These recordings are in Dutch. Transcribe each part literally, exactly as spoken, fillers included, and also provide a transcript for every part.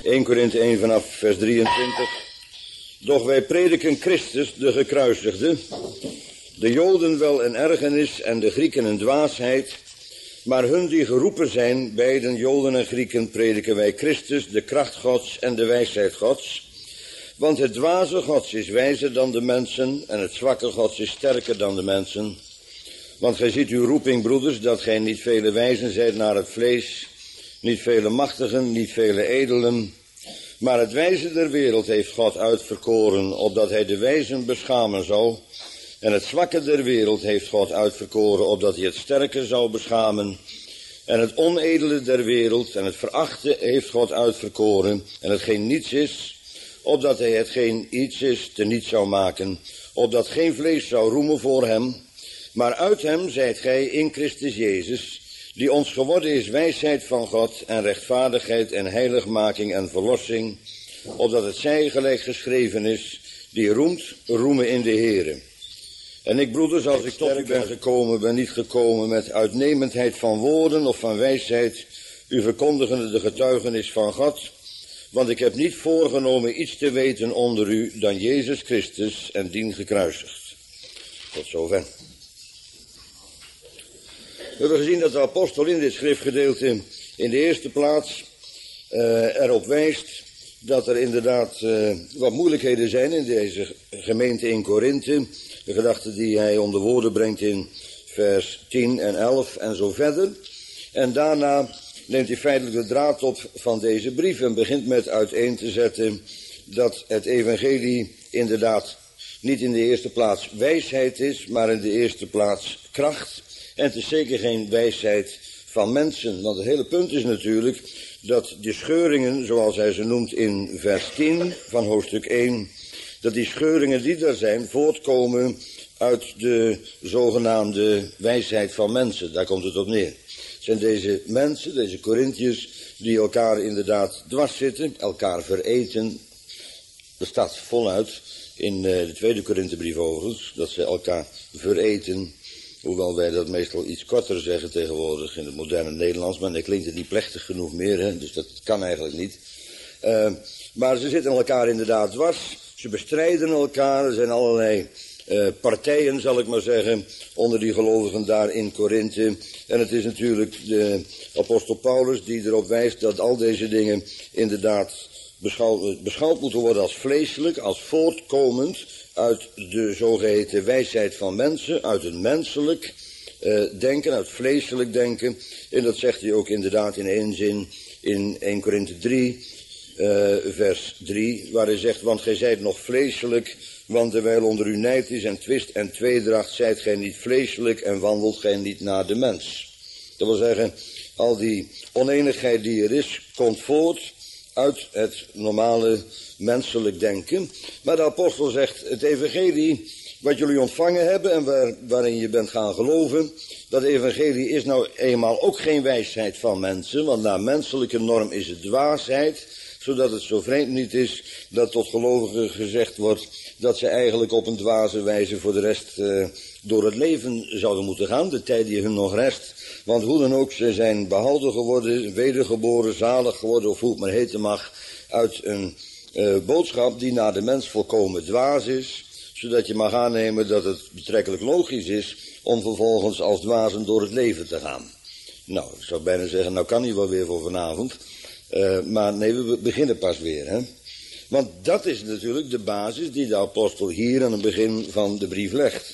eerste Korinthe één vanaf vers drieëntwintig. Doch wij prediken Christus, de gekruisigde, de Joden wel een ergernis en de Grieken een dwaasheid, maar hun die geroepen zijn, beiden Joden en Grieken, prediken wij Christus, de kracht Gods en de wijsheid Gods. Want het dwaze Gods is wijzer dan de mensen en het zwakke Gods is sterker dan de mensen. Want gij ziet uw roeping, broeders, dat gij niet vele wijzen zijt naar het vlees, niet vele machtigen, niet vele edelen, maar het wijze der wereld heeft God uitverkoren, opdat hij de wijzen beschamen zou. En het zwakke der wereld heeft God uitverkoren, opdat hij het sterke zou beschamen. En het onedele der wereld en het verachte heeft God uitverkoren, en hetgeen niets is, opdat hij hetgeen iets is teniet zou maken, opdat geen vlees zou roemen voor hem. Maar uit hem zijt gij in Christus Jezus, die ons geworden is wijsheid van God en rechtvaardigheid en heiligmaking en verlossing, opdat het zij gelijk geschreven is, die roemt, roemen in de Heere. En ik, broeders, als ik tot u ben gekomen, ben niet gekomen met uitnemendheid van woorden of van wijsheid, u verkondigende de getuigenis van God, want ik heb niet voorgenomen iets te weten onder u dan Jezus Christus en dien gekruisigd. Tot zover. We hebben gezien dat de apostel in dit schriftgedeelte in de eerste plaats uh, erop wijst dat er inderdaad uh, wat moeilijkheden zijn in deze gemeente in Korinthe. De gedachten die hij onder woorden brengt in vers tien en elf en zo verder. En daarna neemt hij feitelijk de draad op van deze brief en begint met uiteen te zetten dat het evangelie inderdaad niet in de eerste plaats wijsheid is, maar in de eerste plaats kracht. En het is zeker geen wijsheid van mensen, want het hele punt is natuurlijk dat de scheuringen, zoals hij ze noemt in vers tien van hoofdstuk één, dat die scheuringen die er zijn voortkomen uit de zogenaamde wijsheid van mensen. Daar komt het op neer. Het zijn deze mensen, deze Korinthiërs, die elkaar inderdaad dwars zitten, elkaar vereten. Er staat voluit in de tweede Korinthebrief overigens, dat ze elkaar vereten. Hoewel wij dat meestal iets korter zeggen tegenwoordig in het moderne Nederlands, maar dan klinkt het niet plechtig genoeg meer, hè? Dus dat kan eigenlijk niet. Uh, maar ze zitten elkaar inderdaad dwars, ze bestrijden elkaar, er zijn allerlei uh, partijen, zal ik maar zeggen, onder die gelovigen daar in Korinthe. En het is natuurlijk de apostel Paulus die erop wijst dat al deze dingen inderdaad beschouwd, beschouwd moeten worden als vleeselijk, als voortkomend uit de zogeheten wijsheid van mensen, uit het menselijk uh, denken, uit vleeselijk denken. En dat zegt hij ook inderdaad in één zin in eerste Korinthe drie, uh, vers drie, waar hij zegt, want gij zijt nog vleeselijk, want terwijl onder u nijd is en twist en tweedracht, zijt gij niet vleeselijk en wandelt gij niet naar de mens. Dat wil zeggen, al die oneenigheid die er is, komt voort uit het normale menselijk denken. Maar de apostel zegt, het evangelie wat jullie ontvangen hebben en waar, waarin je bent gaan geloven, dat evangelie is nou eenmaal ook geen wijsheid van mensen, want naar menselijke norm is het dwaasheid, zodat het zo vreemd niet is dat tot gelovigen gezegd wordt dat ze eigenlijk op een dwaze wijze voor de rest uh, door het leven zouden moeten gaan, de tijd die hun nog rest. Want hoe dan ook, ze zijn behouden geworden, wedergeboren, zalig geworden, of hoe het maar heten mag, uit een uh, boodschap die naar de mens volkomen dwaas is, zodat je mag aannemen dat het betrekkelijk logisch is om vervolgens als dwazen door het leven te gaan. Nou, ik zou bijna zeggen, nou kan hij wel weer voor vanavond. Uh, maar nee, we beginnen pas weer, hè. Want dat is natuurlijk de basis die de apostel hier aan het begin van de brief legt.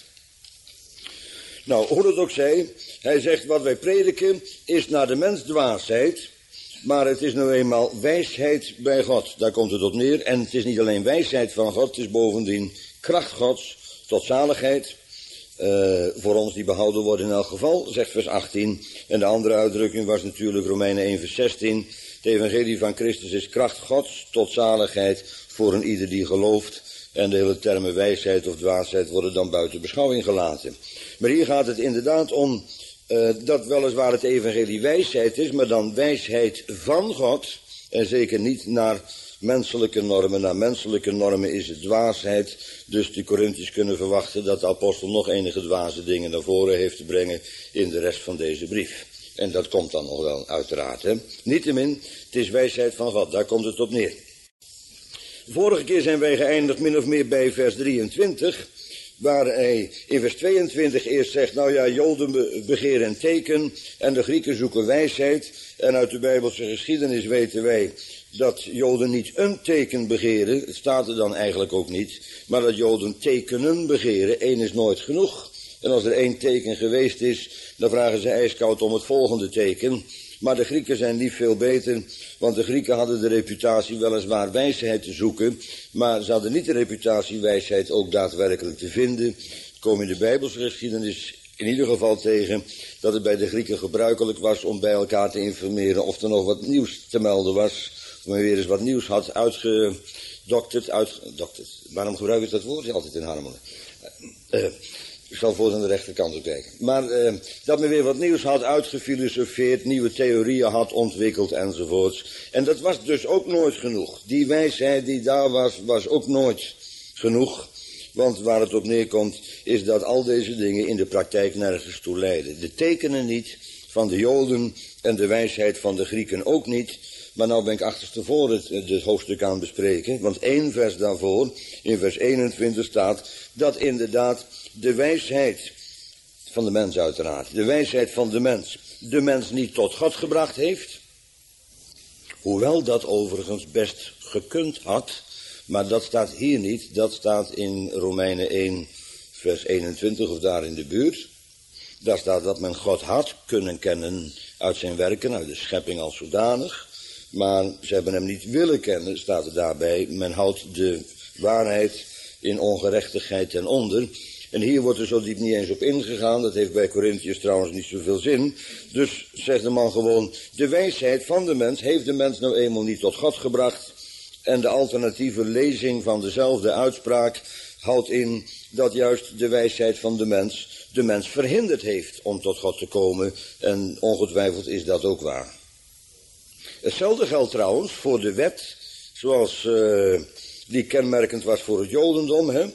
Nou, hoe dat ook zij, hij zegt wat wij prediken is naar de mens dwaasheid, maar het is nou eenmaal wijsheid bij God. Daar komt het op neer. En het is niet alleen wijsheid van God, het is bovendien kracht Gods tot zaligheid. Uh, voor ons die behouden worden in elk geval, zegt vers achttien. En de andere uitdrukking was natuurlijk Romeinen één vers zestien. Het evangelie van Christus is kracht Gods tot zaligheid voor een ieder die gelooft. En de hele termen wijsheid of dwaasheid worden dan buiten beschouwing gelaten. Maar hier gaat het inderdaad om uh, dat weliswaar het evangelie wijsheid is, maar dan wijsheid van God. En zeker niet naar menselijke normen. Naar menselijke normen is het dwaasheid. Dus de Korinthiërs kunnen verwachten dat de apostel nog enige dwaze dingen naar voren heeft te brengen in de rest van deze brief. En dat komt dan nog wel uiteraard. Hè? Niettemin, het is wijsheid van God, daar komt het op neer. Vorige keer zijn wij geëindigd min of meer bij vers drieëntwintig, waar hij in vers tweeëntwintig eerst zegt, nou ja, Joden begeren een teken en de Grieken zoeken wijsheid. En uit de Bijbelse geschiedenis weten wij dat Joden niet een teken begeren, het staat er dan eigenlijk ook niet, maar dat Joden tekenen begeren, één is nooit genoeg. En als er één teken geweest is, dan vragen ze ijskoud om het volgende teken. Maar de Grieken zijn niet veel beter, want de Grieken hadden de reputatie weliswaar wijsheid te zoeken, maar ze hadden niet de reputatie wijsheid ook daadwerkelijk te vinden. We komen in de Bijbelse geschiedenis in ieder geval tegen dat het bij de Grieken gebruikelijk was om bij elkaar te informeren of er nog wat nieuws te melden was. Of men weer eens wat nieuws had uitgedokterd, uitgedokterd. Waarom gebruik ik dat woord altijd in Harmelen? Uh, uh, Ik zal voor aan de rechterkant op kijken. Maar eh, dat men weer wat nieuws had uitgefilosofeerd, nieuwe theorieën had ontwikkeld enzovoorts. En dat was dus ook nooit genoeg. Die wijsheid die daar was, was ook nooit genoeg. Want waar het op neerkomt, is dat al deze dingen in de praktijk nergens toe leiden. De tekenen niet van de Joden en de wijsheid van de Grieken ook niet. Maar nou ben ik achterstevoren het, het hoofdstuk aan het bespreken. Want één vers daarvoor, in vers eenentwintig staat, dat inderdaad de wijsheid van de mens uiteraard, de wijsheid van de mens, de mens niet tot God gebracht heeft. Hoewel dat overigens best gekund had, maar dat staat hier niet, dat staat in Romeinen één vers eenentwintig of daar in de buurt. Daar staat dat men God had kunnen kennen uit zijn werken, uit de schepping als zodanig. Maar ze hebben hem niet willen kennen, staat er daarbij. Men houdt de waarheid in ongerechtigheid ten onder. En hier wordt er zo diep niet eens op ingegaan. Dat heeft bij Corinthiërs trouwens niet zoveel zin. Dus zegt de man gewoon, de wijsheid van de mens heeft de mens nou eenmaal niet tot God gebracht. En de alternatieve lezing van dezelfde uitspraak houdt in dat juist de wijsheid van de mens de mens verhinderd heeft om tot God te komen. En ongetwijfeld is dat ook waar. Hetzelfde geldt trouwens voor de wet, zoals uh, die kenmerkend was voor het Jodendom. Hè?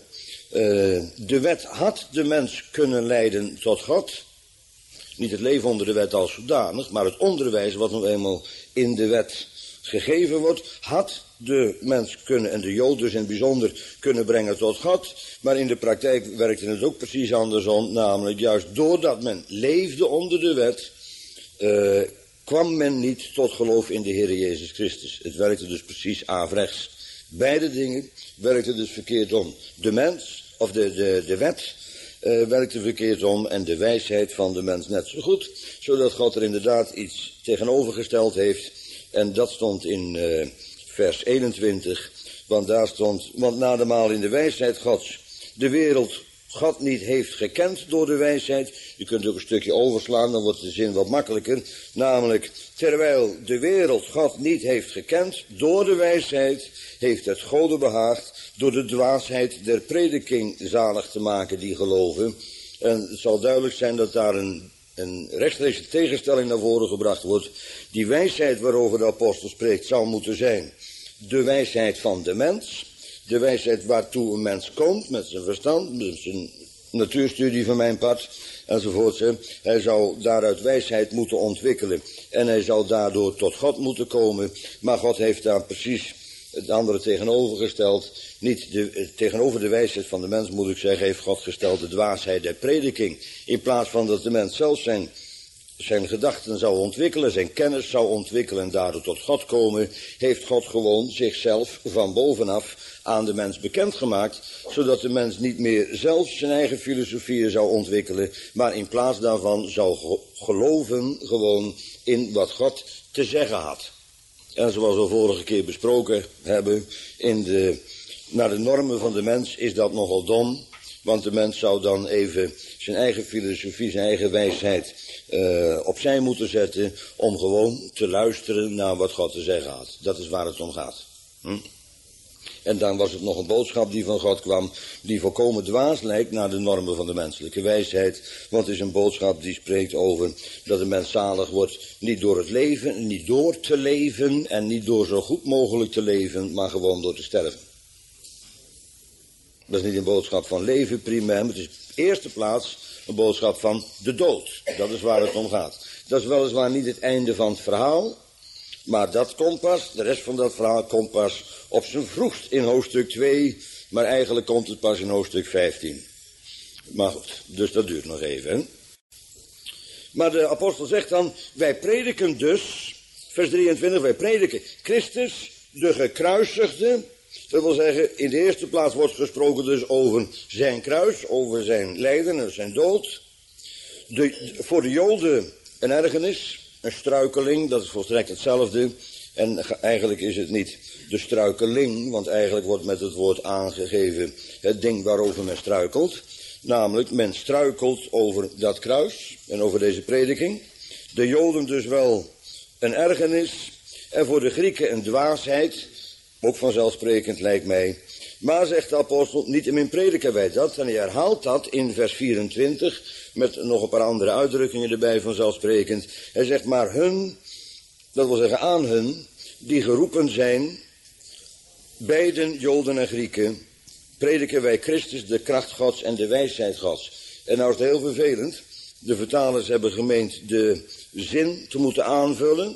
Uh, de wet had de mens kunnen leiden tot God. Niet het leven onder de wet als zodanig, maar het onderwijs wat nog eenmaal in de wet gegeven wordt, had de mens kunnen, en de Jood dus in het bijzonder, kunnen brengen tot God. Maar in de praktijk werkte het ook precies andersom, namelijk juist doordat men leefde onder de wet, uh, kwam men niet tot geloof in de Heer Jezus Christus. Het werkte dus precies averechts. Beide dingen werkten dus verkeerd om. De mens, of de, de, de wet, uh, werkte verkeerd om en de wijsheid van de mens net zo goed. Zodat God er inderdaad iets tegenovergesteld heeft. En dat stond in uh, vers eenentwintig. Want daar stond, want nademaal in de wijsheid Gods de wereld God niet heeft gekend door de wijsheid. Je kunt ook een stukje overslaan, dan wordt de zin wat makkelijker. Namelijk, terwijl de wereld God niet heeft gekend door de wijsheid, heeft het Gode behaagd door de dwaasheid der prediking zalig te maken die geloven. En het zal duidelijk zijn dat daar een, een rechtstreekse tegenstelling naar voren gebracht wordt. Die wijsheid waarover de apostel spreekt zou moeten zijn de wijsheid van de mens. De wijsheid waartoe een mens komt met zijn verstand, met zijn natuurstudie van mijn part, enzovoort. Hij zou daaruit wijsheid moeten ontwikkelen en hij zou daardoor tot God moeten komen. Maar God heeft daar precies het andere tegenovergesteld. Niet de, tegenover de wijsheid van de mens, moet ik zeggen, heeft God gesteld de dwaasheid der prediking. In plaats van dat de mens zelf zijn, zijn gedachten zou ontwikkelen, zijn kennis zou ontwikkelen en daardoor tot God komen, heeft God gewoon zichzelf van bovenaf aan de mens bekendgemaakt, zodat de mens niet meer zelf zijn eigen filosofieën zou ontwikkelen, maar in plaats daarvan zou geloven gewoon in wat God te zeggen had. En zoals we vorige keer besproken hebben, in de, naar de normen van de mens is dat nogal dom, want de mens zou dan even zijn eigen filosofie, zijn eigen wijsheid uh, opzij moeten zetten om gewoon te luisteren naar wat God te zeggen had. Dat is waar het om gaat. Hm? En dan was het nog een boodschap die van God kwam, die volkomen dwaas lijkt naar de normen van de menselijke wijsheid. Want het is een boodschap die spreekt over dat de mens zalig wordt, niet door het leven, niet door te leven en niet door zo goed mogelijk te leven, maar gewoon door te sterven. Dat is niet een boodschap van leven primair, maar het is in de eerste plaats een boodschap van de dood. Dat is waar het om gaat. Dat is weliswaar niet het einde van het verhaal, maar dat komt pas, de rest van dat verhaal komt pas op zijn vroegst in hoofdstuk twee, maar eigenlijk komt het pas in hoofdstuk vijftien. Maar goed, dus dat duurt nog even. Hè? Maar de apostel zegt dan, wij prediken dus, vers drieëntwintig, wij prediken Christus, de gekruisigde. Dat wil zeggen, in de eerste plaats wordt gesproken dus over zijn kruis, over zijn lijden en zijn dood. De, voor de Joden een ergernis, een struikeling, dat is volstrekt hetzelfde. En eigenlijk is het niet de struikeling, want eigenlijk wordt met het woord aangegeven het ding waarover men struikelt. Namelijk, men struikelt over dat kruis en over deze prediking. De Joden dus wel een ergernis en voor de Grieken een dwaasheid. Ook vanzelfsprekend lijkt mij. Maar, zegt de apostel, niettemin prediken wij dat. En hij herhaalt dat in vers vierentwintig, met nog een paar andere uitdrukkingen erbij vanzelfsprekend. Hij zegt, maar hun, dat wil zeggen aan hun, die geroepen zijn, beiden Joden en Grieken, prediken wij Christus, de kracht Gods en de wijsheid Gods. En nou is het heel vervelend. De vertalers hebben gemeend de zin te moeten aanvullen.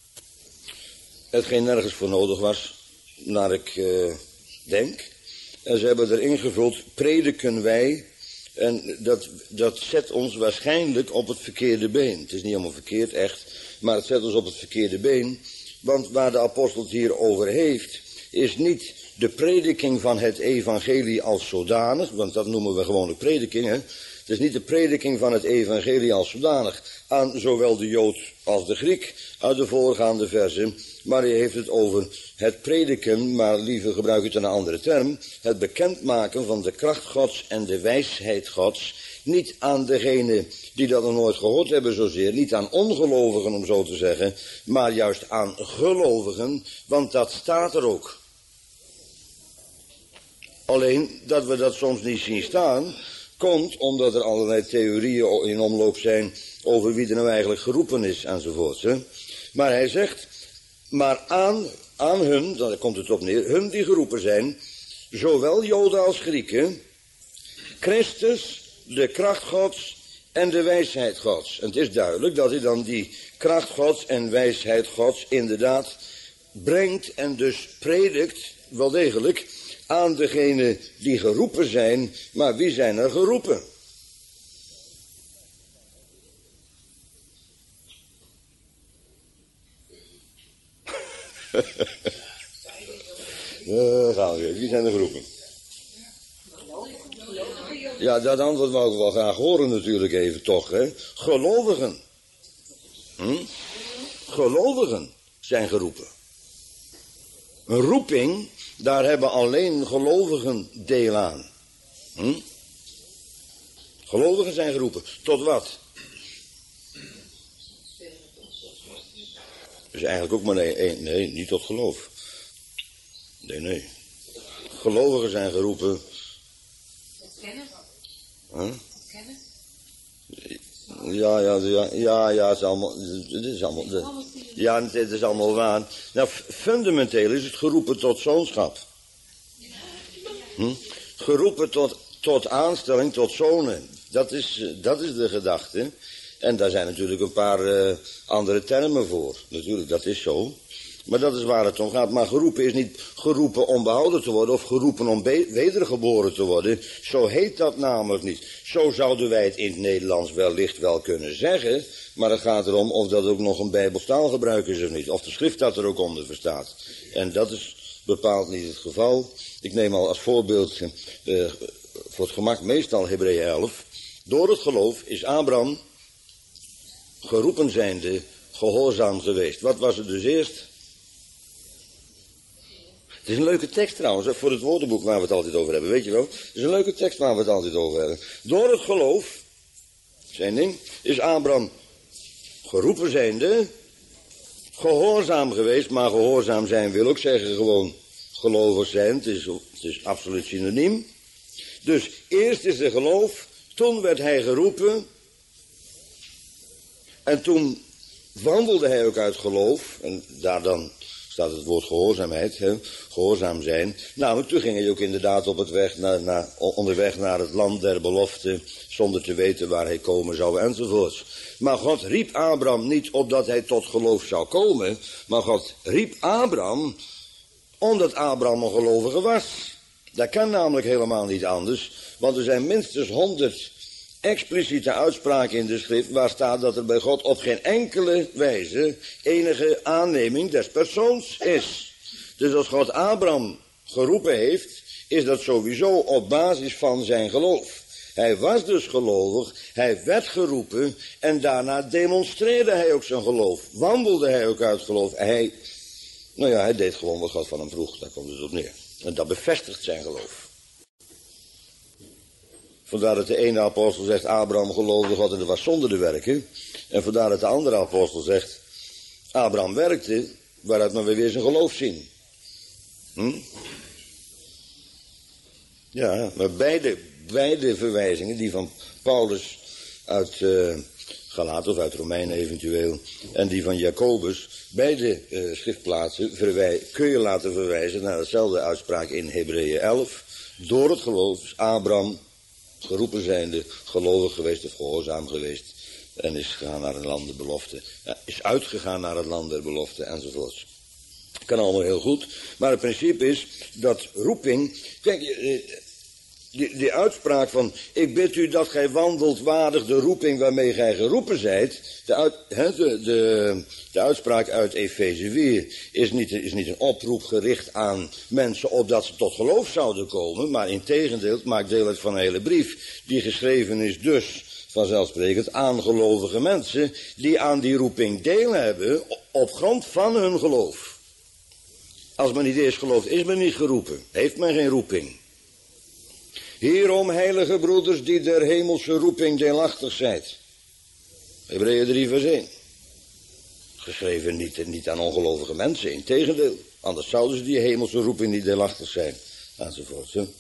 Hetgeen nergens voor nodig was, naar ik uh, denk. En ze hebben erin gevuld, prediken wij. En dat, dat zet ons waarschijnlijk op het verkeerde been. Het is niet helemaal verkeerd, echt. Maar het zet ons op het verkeerde been. Want waar de apostel het hier over heeft, is niet de prediking van het evangelie als zodanig. Want dat noemen we gewoonlijk prediking, hè. Het is niet de prediking van het evangelie als zodanig aan zowel de Jood als de Griek uit de voorgaande versen. Maar hij heeft het over het prediken, maar liever gebruik het een andere term. Het bekendmaken van de kracht Gods en de wijsheid Gods. Niet aan degenen die dat nog nooit gehoord hebben zozeer. Niet aan ongelovigen om zo te zeggen. Maar juist aan gelovigen, want dat staat er ook. Alleen dat we dat soms niet zien staan, komt omdat er allerlei theorieën in omloop zijn over wie er nou eigenlijk geroepen is enzovoort. Hè. Maar hij zegt, maar aan, aan hun, daar komt het op neer, hun die geroepen zijn, zowel Joden als Grieken, Christus, de kracht Gods en de wijsheid Gods. En het is duidelijk dat hij dan die kracht Gods en wijsheid Gods inderdaad brengt en dus predikt, wel degelijk, aan degenen die geroepen zijn. Maar wie zijn er geroepen? Daar gaan we weer. Wie zijn er geroepen? Ja, dat antwoord wou ik wel graag horen natuurlijk even toch, hè. Gelovigen. Hm? Gelovigen zijn geroepen. Een roeping, daar hebben alleen gelovigen deel aan. Hm? Gelovigen zijn geroepen. Tot wat? Dus eigenlijk ook maar nee, nee, niet tot geloof. Nee, nee. Gelovigen zijn geroepen. Kennen? Huh? Kennen? Ja, ja, ja, ja, ja, het is allemaal, het is allemaal, de, ja, het is allemaal waar. Nou, fundamenteel is het geroepen tot zoonschap. Hm? Geroepen tot, tot aanstelling, tot zonen. Dat is, dat is de gedachte. En daar zijn natuurlijk een paar uh, andere termen voor. Natuurlijk, dat is zo. Maar dat is waar het om gaat. Maar geroepen is niet geroepen om behouden te worden of geroepen om wedergeboren te worden. Zo heet dat namelijk niet. Zo zouden wij het in het Nederlands wellicht wel kunnen zeggen. Maar het gaat erom of dat ook nog een bijbelstaalgebruik is of niet. Of de schrift dat er ook onder verstaat. En dat is bepaald niet het geval. Ik neem al als voorbeeld uh, voor het gemak meestal Hebreeën elf. Door het geloof is Abraham geroepen zijnde gehoorzaam geweest. Wat was het dus eerst? Het is een leuke tekst trouwens, voor het woordenboek waar we het altijd over hebben, weet je wel. Het is een leuke tekst waar we het altijd over hebben. Door het geloof, zijn ding, is Abraham geroepen zijnde, gehoorzaam geweest, maar gehoorzaam zijn wil ook zeggen gewoon gelovig zijn, het is, het is absoluut synoniem. Dus eerst is er geloof, toen werd hij geroepen en toen wandelde hij ook uit geloof, en daar dan staat het woord gehoorzaamheid, hè, gehoorzaam zijn. Nou, toen ging hij ook inderdaad op het weg naar, naar, onderweg naar het land der belofte, zonder te weten waar hij komen zou enzovoorts. Maar God riep Abraham niet opdat hij tot geloof zou komen, maar God riep Abraham omdat Abraham een gelovige was. Dat kan namelijk helemaal niet anders, want er zijn minstens honderd expliciete uitspraken in de schrift waar staat dat er bij God op geen enkele wijze enige aanneming des persoons is. Dus als God Abraham geroepen heeft, is dat sowieso op basis van zijn geloof. Hij was dus gelovig, hij werd geroepen en daarna demonstreerde hij ook zijn geloof. Wandelde hij ook uit geloof. Hij, nou ja, hij deed gewoon wat God van hem vroeg, daar komt het op neer. En dat bevestigt zijn geloof. Vandaar dat de ene apostel zegt, Abraham geloofde God en dat was zonder de werken. En vandaar dat de andere apostel zegt, Abraham werkte, waaruit we weer zijn geloof zien. Hm? Ja, maar beide, beide verwijzingen, die van Paulus uit uh, Galaten of uit Romeinen eventueel, en die van Jacobus, beide uh, schriftplaatsen verwij- kun je laten verwijzen naar dezelfde uitspraak in Hebreeën elf. Door het geloof is Abraham geroepen zijnde, gelovig geweest of gehoorzaam geweest en is gegaan naar het land der belofte, ja, is uitgegaan naar het land der belofte enzovoorts. Kan allemaal heel goed, maar het principe is dat roeping, kijk, die, die uitspraak van, ik bid u dat gij wandelt waardig de roeping waarmee gij geroepen zijt, de, uit, he, de, de, de uitspraak uit Efeze vier is niet, is niet een oproep gericht aan mensen opdat ze tot geloof zouden komen, maar integendeel, het maakt deel uit van een hele brief, die geschreven is dus, vanzelfsprekend, aan gelovige mensen, die aan die roeping deel hebben, op grond van hun geloof. Als men niet eerst gelooft, is men niet geroepen, heeft men geen roeping. Hierom, heilige broeders, die der hemelse roeping deelachtig zijt. Hebreeën drie vers één. Geschreven niet, niet aan ongelovige mensen, integendeel. Anders zouden ze die hemelse roeping niet deelachtig zijn. Enzovoort. Hè?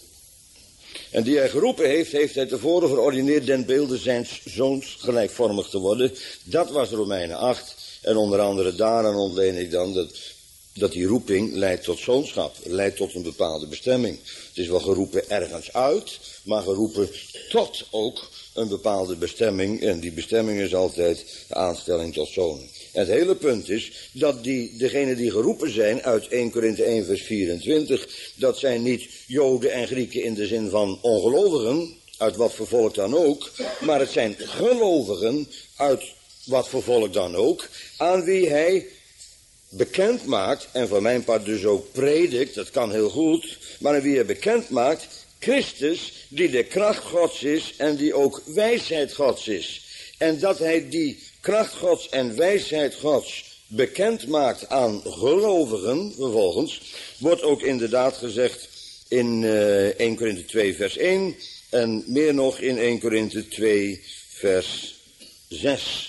En die hij geroepen heeft, heeft hij tevoren verordineerd den beelde zijns zoons gelijkvormig te worden. Dat was Romeinen acht. En onder andere daaraan ontleen ik dan dat, dat die roeping leidt tot zoonschap. Leidt tot een bepaalde bestemming. Het is wel geroepen ergens uit, maar geroepen tot ook een bepaalde bestemming. En die bestemming is altijd de aanstelling tot zonen. En het hele punt is dat die, degenen die geroepen zijn uit eerste Korinthe één vers vierentwintig, dat zijn niet Joden en Grieken in de zin van ongelovigen, uit wat voor volk dan ook, maar het zijn gelovigen uit wat voor volk dan ook, aan wie hij bekend maakt, en voor mijn part dus ook predikt, dat kan heel goed, maar aan wie hij bekend maakt, Christus, die de kracht Gods is en die ook wijsheid Gods is. En dat hij die kracht Gods en wijsheid Gods bekend maakt aan gelovigen, vervolgens, wordt ook inderdaad gezegd in uh, eerste Korinthe twee vers één en meer nog in eerste Korinthe twee vers zes.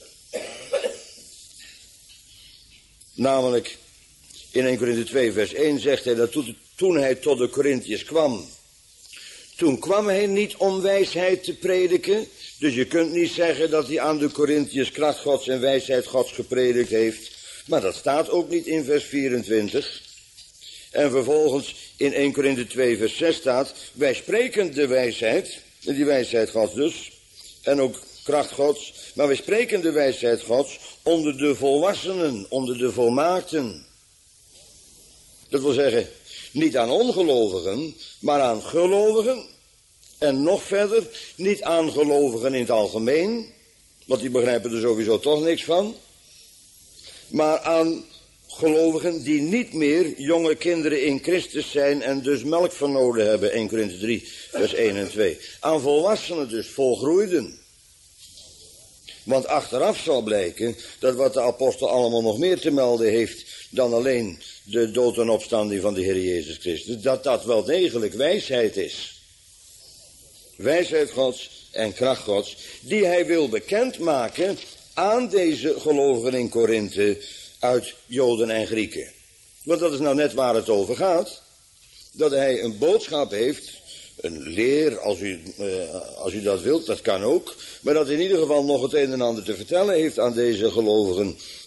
Namelijk, in eerste Korinthe twee vers één zegt hij dat toen hij tot de Korinthiërs kwam, toen kwam hij niet om wijsheid te prediken. Dus je kunt niet zeggen dat hij aan de Korinthiërs kracht Gods en wijsheid Gods gepredikt heeft. Maar dat staat ook niet in vers vierentwintig. En vervolgens in eerste Korinthe twee vers zes staat, wij spreken de wijsheid, die wijsheid Gods dus, en ook kracht Gods, maar wij spreken de wijsheid Gods onder de volwassenen, onder de volmaakten. Dat wil zeggen, niet aan ongelovigen, maar aan gelovigen. En nog verder, niet aan gelovigen in het algemeen, want die begrijpen er sowieso toch niks van. Maar aan gelovigen die niet meer jonge kinderen in Christus zijn en dus melk vernoden hebben, eerste Korinthe drie, vers één en twee. Aan volwassenen dus, volgroeiden. Want achteraf zal blijken dat wat de apostel allemaal nog meer te melden heeft dan alleen de dood en opstanding van de Heer Jezus Christus, dat dat wel degelijk wijsheid is. Wijsheid Gods en kracht Gods, die hij wil bekendmaken aan deze gelovigen in Korinthe uit Joden en Grieken. Want dat is nou net waar het over gaat. Dat hij een boodschap heeft, een leer, als u, uh, als u dat wilt, dat kan ook. Maar dat in ieder geval nog het een en ander te vertellen heeft aan deze gelovigen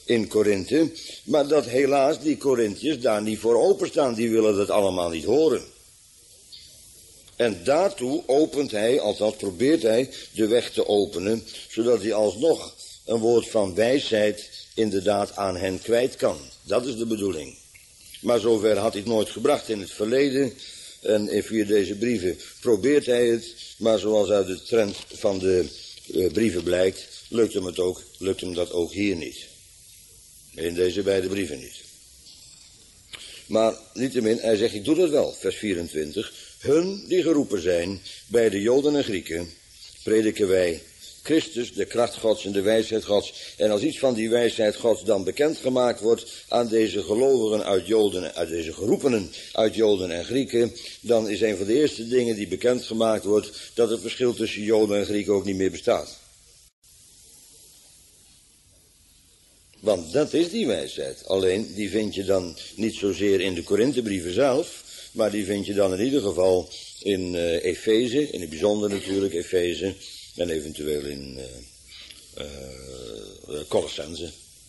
in Korinthe, maar dat helaas die Korinthiërs daar niet voor openstaan, die willen dat allemaal niet horen. En daartoe opent hij, althans probeert hij, de weg te openen, zodat hij alsnog een woord van wijsheid inderdaad aan hen kwijt kan. Dat is de bedoeling. Maar zover had hij het nooit gebracht in het verleden. En via deze brieven probeert hij het, maar zoals uit de trend van de uh, brieven blijkt, lukt hem, het ook, lukt hem dat ook hier niet. In deze beide brieven niet. Maar niettemin, hij zegt, ik doe dat wel, vers vierentwintig. Hun die geroepen zijn, bij de Joden en Grieken, prediken wij Christus, de kracht Gods en de wijsheid Gods. En als iets van die wijsheid Gods dan bekendgemaakt wordt aan deze gelovigen uit Joden, uit deze geroepenen uit Joden en Grieken, dan is een van de eerste dingen die bekendgemaakt wordt dat het verschil tussen Joden en Grieken ook niet meer bestaat. Want dat is die wijsheid. Alleen, die vind je dan niet zozeer in de Korinthebrieven zelf, maar die vind je dan in ieder geval in uh, Efeze, in het bijzonder natuurlijk Efeze, en eventueel in uh, uh, Colossense.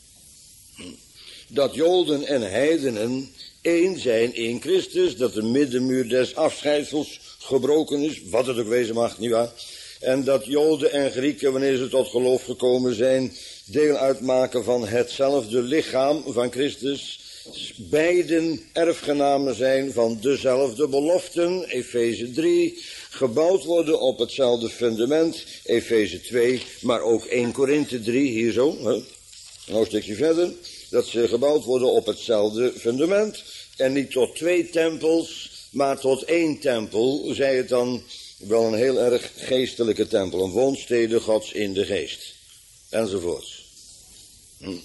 Dat Joden en heidenen één zijn in Christus, dat de middenmuur des afscheidsels gebroken is, wat het ook wezen mag, nietwaar? En dat Joden en Grieken, wanneer ze tot geloof gekomen zijn, deel uitmaken van hetzelfde lichaam van Christus, beiden erfgenamen zijn van dezelfde beloften, Efeze drie, gebouwd worden op hetzelfde fundament, Efeze twee, maar ook één Korinthe drie, hier zo, hè, een hoofdstukje verder, dat ze gebouwd worden op hetzelfde fundament, en niet tot twee tempels, maar tot één tempel, zij het dan wel een heel erg geestelijke tempel, een woonstede Gods in de geest, enzovoorts. Hm.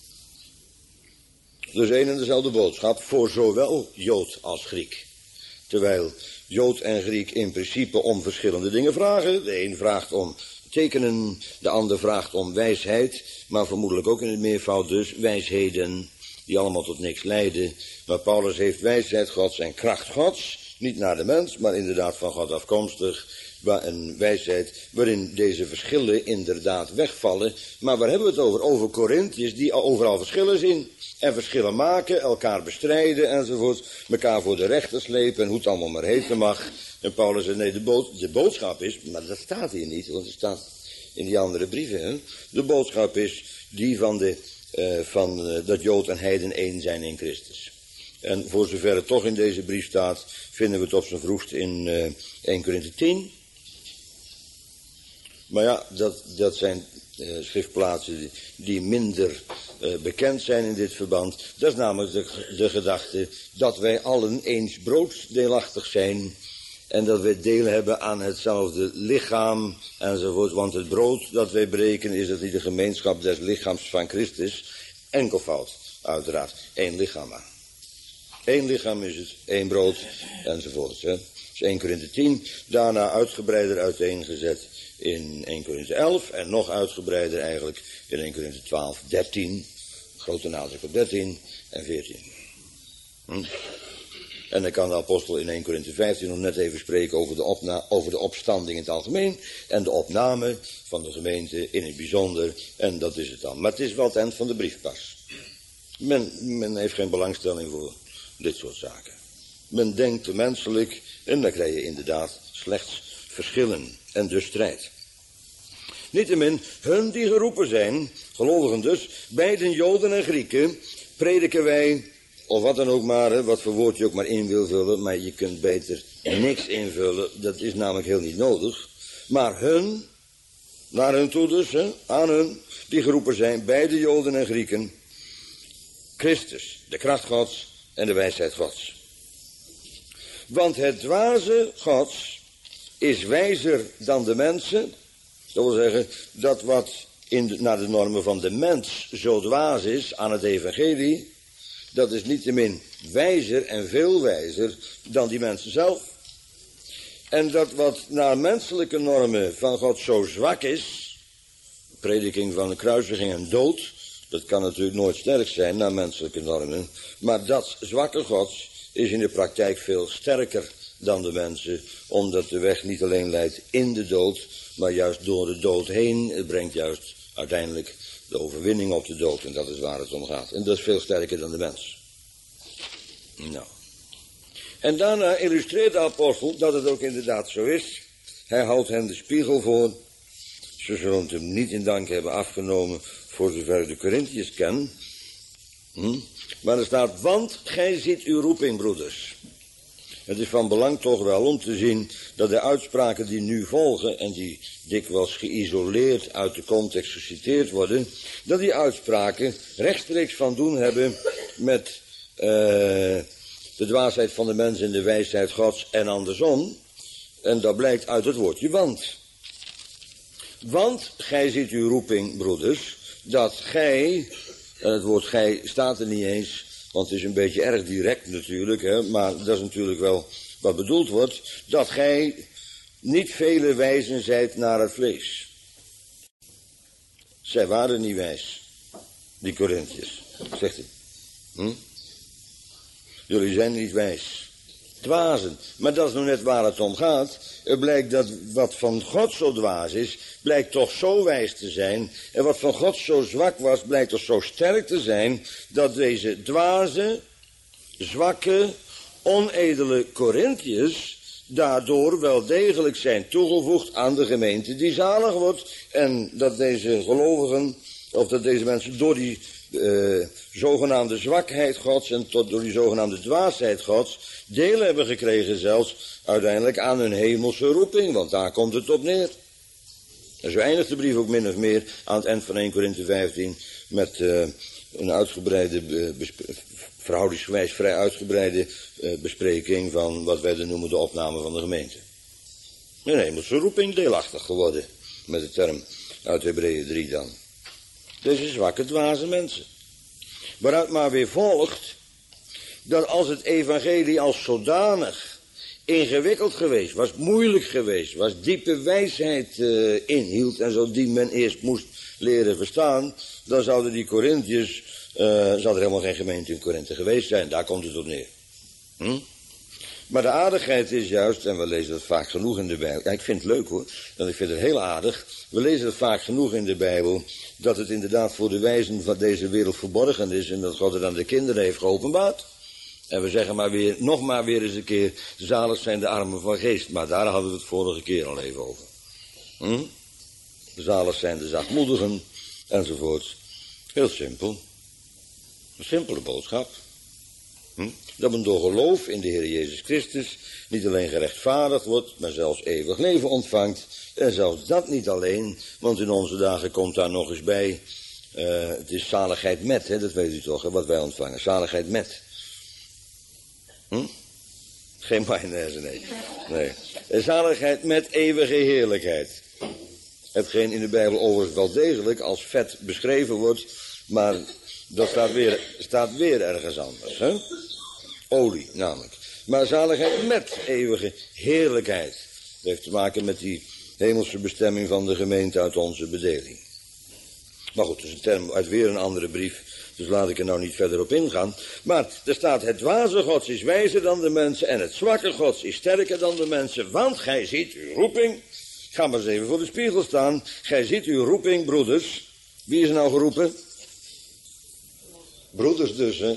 Dus één en dezelfde boodschap voor zowel Jood als Griek. Terwijl Jood en Griek in principe om verschillende dingen vragen. De een vraagt om tekenen, de ander vraagt om wijsheid, maar vermoedelijk ook in het meervoud dus wijsheden die allemaal tot niks leiden. Maar Paulus heeft wijsheid Gods en kracht Gods, niet naar de mens, maar inderdaad van God afkomstig. Een wijsheid waarin deze verschillen inderdaad wegvallen. Maar waar hebben we het over? Over Korinthiërs die overal verschillen zien. En verschillen maken, elkaar bestrijden enzovoort. Elkaar voor de rechter slepen en hoe het allemaal maar heten mag. En Paulus zei, nee, de, bood, de boodschap is, maar dat staat hier niet, want het staat in die andere brieven. Hè? De boodschap is die van, de, uh, van uh, dat Jood en heiden één zijn in Christus. En voor zover het toch in deze brief staat, vinden we het op zijn vroegst in uh, één Korinthe tien. Maar ja, dat, dat zijn uh, schriftplaatsen die, die minder uh, bekend zijn in dit verband. Dat is namelijk de, de gedachte dat wij allen eens broodsdeelachtig zijn. En dat wij deel hebben aan hetzelfde lichaam enzovoort. Want het brood dat wij breken is dat in de gemeenschap des lichaams van Christus. Enkelvoud, uiteraard. Eén lichaam aan. Eén lichaam is het, één brood enzovoort. Hè. Dus één Korinthe tien, daarna uitgebreider uiteengezet in één Korinthe elf en nog uitgebreider eigenlijk in één Korinthe twaalf, dertien, grote nadruk op dertien en veertien. Hm? En dan kan de apostel in één Korinthe vijftien nog net even spreken over de, opna- over de opstanding in het algemeen en de opname van de gemeente in het bijzonder, en dat is het dan. Maar het is wel het eind van de brief pas. Men, men heeft geen belangstelling voor dit soort zaken. Men denkt te menselijk en dan krijg je inderdaad slechts verschillen en dus strijd. Niettemin, hun die geroepen zijn, gelovigen dus, beiden Joden en Grieken, prediken wij, of wat dan ook maar, hè, wat voor woord je ook maar in wil vullen, maar je kunt beter niks invullen, dat is namelijk heel niet nodig. Maar hun, naar hun toe dus, hè, aan hun, die geroepen zijn, beide Joden en Grieken, Christus, de kracht Gods en de wijsheid Gods. Want het dwaze Gods is wijzer dan de mensen. Dat wil zeggen, dat wat in de, naar de normen van de mens zo dwaas is aan het evangelie, dat is niettemin wijzer en veel wijzer dan die mensen zelf. En dat wat naar menselijke normen van God zo zwak is, prediking van de kruisiging en dood, dat kan natuurlijk nooit sterk zijn naar menselijke normen, maar dat zwakke Gods is in de praktijk veel sterker dan de mensen, omdat de weg niet alleen leidt in de dood, maar juist door de dood heen. Het brengt juist uiteindelijk De overwinning op de dood, en dat is waar het om gaat. En dat is veel sterker dan de mens. Nou. En daarna illustreert de apostel dat het ook inderdaad zo is. Hij houdt hen de spiegel voor. Ze zullen het hem niet in dank hebben afgenomen, voor zover ik de Corinthiërs ken. Hm? Maar er staat, want gij ziet uw roeping, broeders. Het is van belang toch wel om te zien dat de uitspraken die nu volgen, en die dikwijls geïsoleerd uit de context geciteerd worden, dat die uitspraken rechtstreeks van doen hebben met uh, de dwaasheid van de mens en de wijsheid Gods en andersom. En dat blijkt uit het woordje want. Want gij ziet uw roeping, broeders, dat gij, en het woord gij staat er niet eens, want het is een beetje erg direct natuurlijk, hè, maar dat is natuurlijk wel wat bedoeld wordt, dat gij niet vele wijzen zijt naar het vlees. Zij waren niet wijs, die Corinthiërs, zegt hij. Hm? Jullie zijn niet wijs. Dwazen. Maar dat is nog net waar het om gaat. Het blijkt dat wat van God zo dwaas is, blijkt toch zo wijs te zijn. En wat van God zo zwak was, blijkt toch zo sterk te zijn, dat deze dwaze, zwakke, onedele Corinthiërs daardoor wel degelijk zijn toegevoegd aan de gemeente die zalig wordt. En dat deze gelovigen, of dat deze mensen door die uh, zogenaamde zwakheid Gods en tot door die zogenaamde dwaasheid Gods deel hebben gekregen zelfs uiteindelijk aan hun hemelse roeping, want daar komt het op neer. En zo eindigt de brief ook min of meer aan het eind van Eerste Korinthe vijftien met uh, een uitgebreide, uh, verhoudingsgewijs vrij uitgebreide uh, bespreking van wat wij dan noemen de opname van de gemeente. Een hemelse roeping deelachtig geworden, met de term uit Hebreeën drie dan. Deze zwakke, dwaze mensen. Waaruit maar weer volgt dat als het evangelie als zodanig ingewikkeld geweest was, moeilijk geweest was, diepe wijsheid uh, inhield en zo die men eerst moest leren verstaan, dan zouden die Corinthiërs, uh, zou er helemaal geen gemeente in Korinthe geweest zijn. Daar komt het op neer. Hm? Maar de aardigheid is juist, en we lezen dat vaak genoeg in de Bijbel. Ja, ik vind het leuk hoor, want ik vind het heel aardig. We lezen het vaak genoeg in de Bijbel, dat het inderdaad voor de wijzen van deze wereld verborgen is en dat God het aan de kinderen heeft geopenbaard. En we zeggen maar weer, nog maar weer eens een keer, zalig zijn de armen van geest. Maar daar hadden we het vorige keer al even over. Hm? Zalig zijn de zachtmoedigen, enzovoort. Heel simpel. Een simpele boodschap. Hm? Dat men door geloof in de Heer Jezus Christus niet alleen gerechtvaardigd wordt, maar zelfs eeuwig leven ontvangt. En zelfs dat niet alleen, want in onze dagen komt daar nog eens bij, uh, het is zaligheid met, hè, dat weet u toch, hè, wat wij ontvangen. Zaligheid met. Hm? Geen mayonaise, nee. nee. En zaligheid met eeuwige heerlijkheid. Hetgeen in de Bijbel overigens wel degelijk als vet beschreven wordt, maar dat staat weer, staat weer ergens anders. Hè? Olie namelijk. Maar zaligheid met eeuwige heerlijkheid. Dat heeft te maken met die hemelse bestemming van de gemeente uit onze bedeling. Maar goed, dat is een term uit weer een andere brief. Dus laat ik er nou niet verder op ingaan. Maar er staat, het dwaze Gods is wijzer dan de mensen en het zwakke Gods is sterker dan de mensen. Want gij ziet uw roeping. Ga maar eens even voor de spiegel staan. Gij ziet uw roeping, broeders. Wie is er nou geroepen? Broeders dus, hè.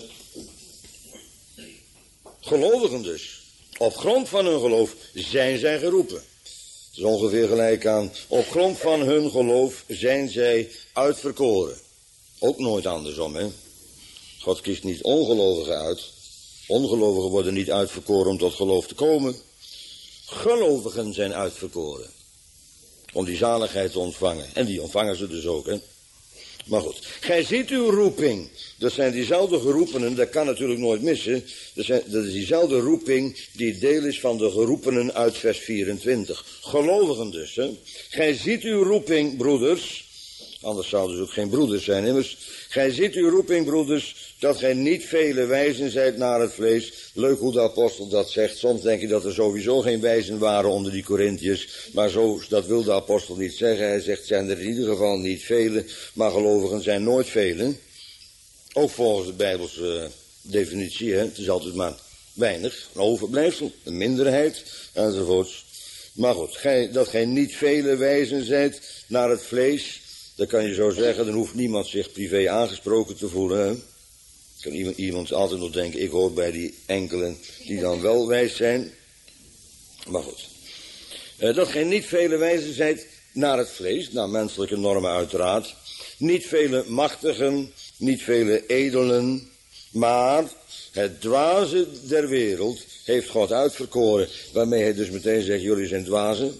Gelovigen dus. Op grond van hun geloof zijn zij geroepen. Het is ongeveer gelijk aan, op grond van hun geloof zijn zij uitverkoren. Ook nooit andersom, hè. God kiest niet ongelovigen uit. Ongelovigen worden niet uitverkoren om tot geloof te komen. Gelovigen zijn uitverkoren. Om die zaligheid te ontvangen. En die ontvangen ze dus ook, hè. Maar goed, gij ziet uw roeping. Dat zijn diezelfde geroepenen, dat kan natuurlijk nooit missen. Dat, zijn, dat is diezelfde roeping die deel is van de geroepenen uit vers vierentwintig. Gelovigen dus, hè. Gij ziet uw roeping, broeders. Anders zouden ze ook geen broeders zijn, immers. Gij ziet uw roeping, broeders, dat gij niet vele wijzen zijt naar het vlees. Leuk hoe de apostel dat zegt. Soms denk je dat er sowieso geen wijzen waren onder die Corinthiërs. Maar zo, dat wil de apostel niet zeggen. Hij zegt, zijn er in ieder geval niet vele, maar gelovigen zijn nooit velen. Ook volgens de Bijbelse uh, definitie, hè. Het is altijd maar weinig, een overblijfsel, een minderheid, enzovoorts. Maar goed, gij, dat gij niet vele wijzen zijt naar het vlees. Dan kan je zo zeggen, dan hoeft niemand zich privé aangesproken te voelen. Hè? Kan iemand, iemand altijd nog denken, ik hoor bij die enkelen die dan wel wijs zijn. Maar goed. Uh, dat gij niet vele wijzen zijt naar het vlees, naar menselijke normen uiteraard. Niet vele machtigen, niet vele edelen, maar het dwaze der wereld heeft God uitverkoren. Waarmee hij dus meteen zegt, jullie zijn dwazen.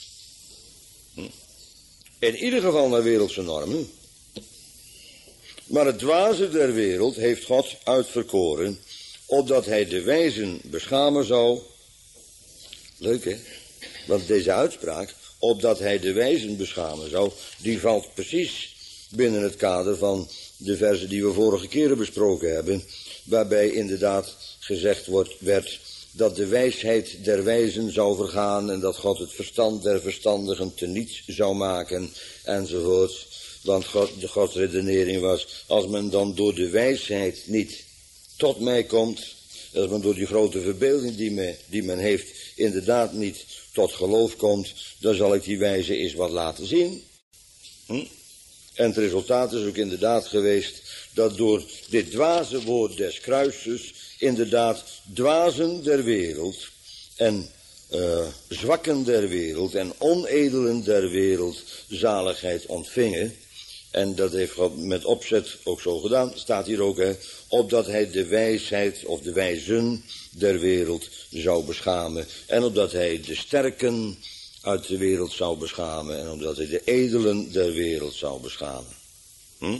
Hm? In ieder geval naar wereldse normen. Maar het dwaze der wereld heeft God uitverkoren, opdat hij de wijzen beschamen zou. Leuk hè? Want deze uitspraak, opdat hij de wijzen beschamen zou, die valt precies binnen het kader van de verzen die we vorige keren besproken hebben, waarbij inderdaad gezegd wordt, werd dat de wijsheid der wijzen zou vergaan en dat God het verstand der verstandigen teniets zou maken, enzovoort. Want God, de Gods redenering was, als men dan door de wijsheid niet tot mij komt, als men door die grote verbeelding die, me, die men heeft inderdaad niet tot geloof komt, dan zal ik die wijze eens wat laten zien. Hm? En het resultaat is ook inderdaad geweest dat door dit dwaze woord des kruises inderdaad dwazen der wereld en uh, zwakken der wereld en onedelen der wereld zaligheid ontvingen. En dat heeft God met opzet ook zo gedaan, staat hier ook, hè, opdat hij de wijsheid of de wijzen der wereld zou beschamen. En opdat hij de sterken uit de wereld zou beschamen. En omdat hij de edelen der wereld zou beschamen. Hm?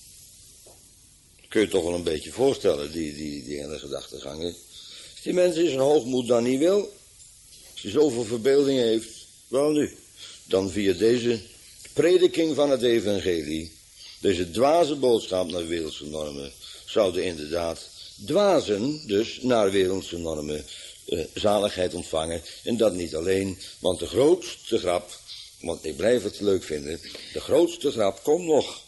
Kun je toch wel een beetje voorstellen, die, die, die hele gedachtegang. Als die mensen in zijn hoogmoed dan niet wil, als hij zoveel verbeelding heeft, wel nu, dan via deze prediking van het evangelie, deze dwaze boodschap naar wereldse normen, zouden inderdaad dwazen dus naar wereldse normen uh, zaligheid ontvangen. En dat niet alleen, want de grootste grap, want ik blijf het leuk vinden, de grootste grap komt nog.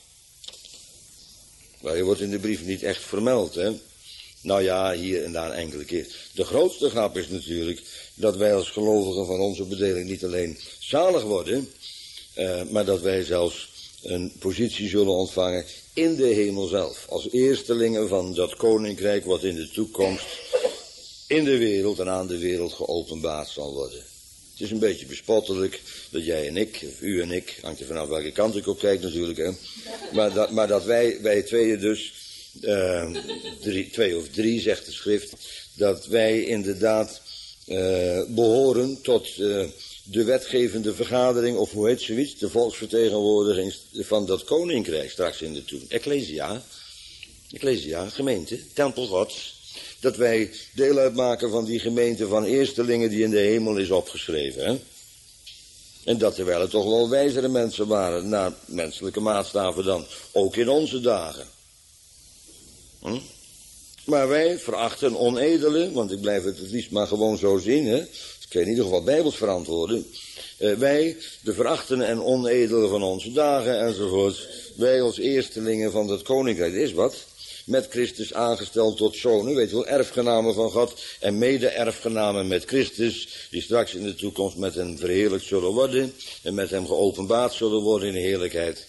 Maar die wordt in de brief niet echt vermeld, hè. Nou ja, hier en daar enkele keer. De grootste grap is natuurlijk dat wij als gelovigen van onze bedeling niet alleen zalig worden, uh, maar dat wij zelfs een positie zullen ontvangen in de hemel zelf. Als eerstelingen van dat koninkrijk wat in de toekomst in de wereld en aan de wereld geopenbaard zal worden. Het is een beetje bespottelijk dat jij en ik, of u en ik, hangt er vanaf welke kant ik op kijk natuurlijk, hè. Maar dat, maar dat wij, wij tweeën dus, uh, drie, twee of drie zegt de schrift, dat wij inderdaad uh, behoren tot uh, de wetgevende vergadering, of hoe heet zoiets, de volksvertegenwoordiging van dat koninkrijk straks in de toe. Ecclesia, Ecclesia, gemeente, tempel Gods. Dat wij deel uitmaken van die gemeente van eerstelingen die in de hemel is opgeschreven. Hè? En dat terwijl het toch wel wijzere mensen waren, naar menselijke maatstaven dan, ook in onze dagen. Hm? Maar wij verachten onedelen, want ik blijf het het liefst maar gewoon zo zien, hè? Ik weet in ieder geval bijbels verantwoorden. Uh, wij, de verachtenen en onedelen van onze dagen enzovoort, wij als eerstelingen van dat koninkrijk, is wat, met Christus aangesteld tot zonen, weet je wel, erfgenamen van God en mede-erfgenamen met Christus, die straks in de toekomst met hem verheerlijkt zullen worden en met hem geopenbaard zullen worden in de heerlijkheid.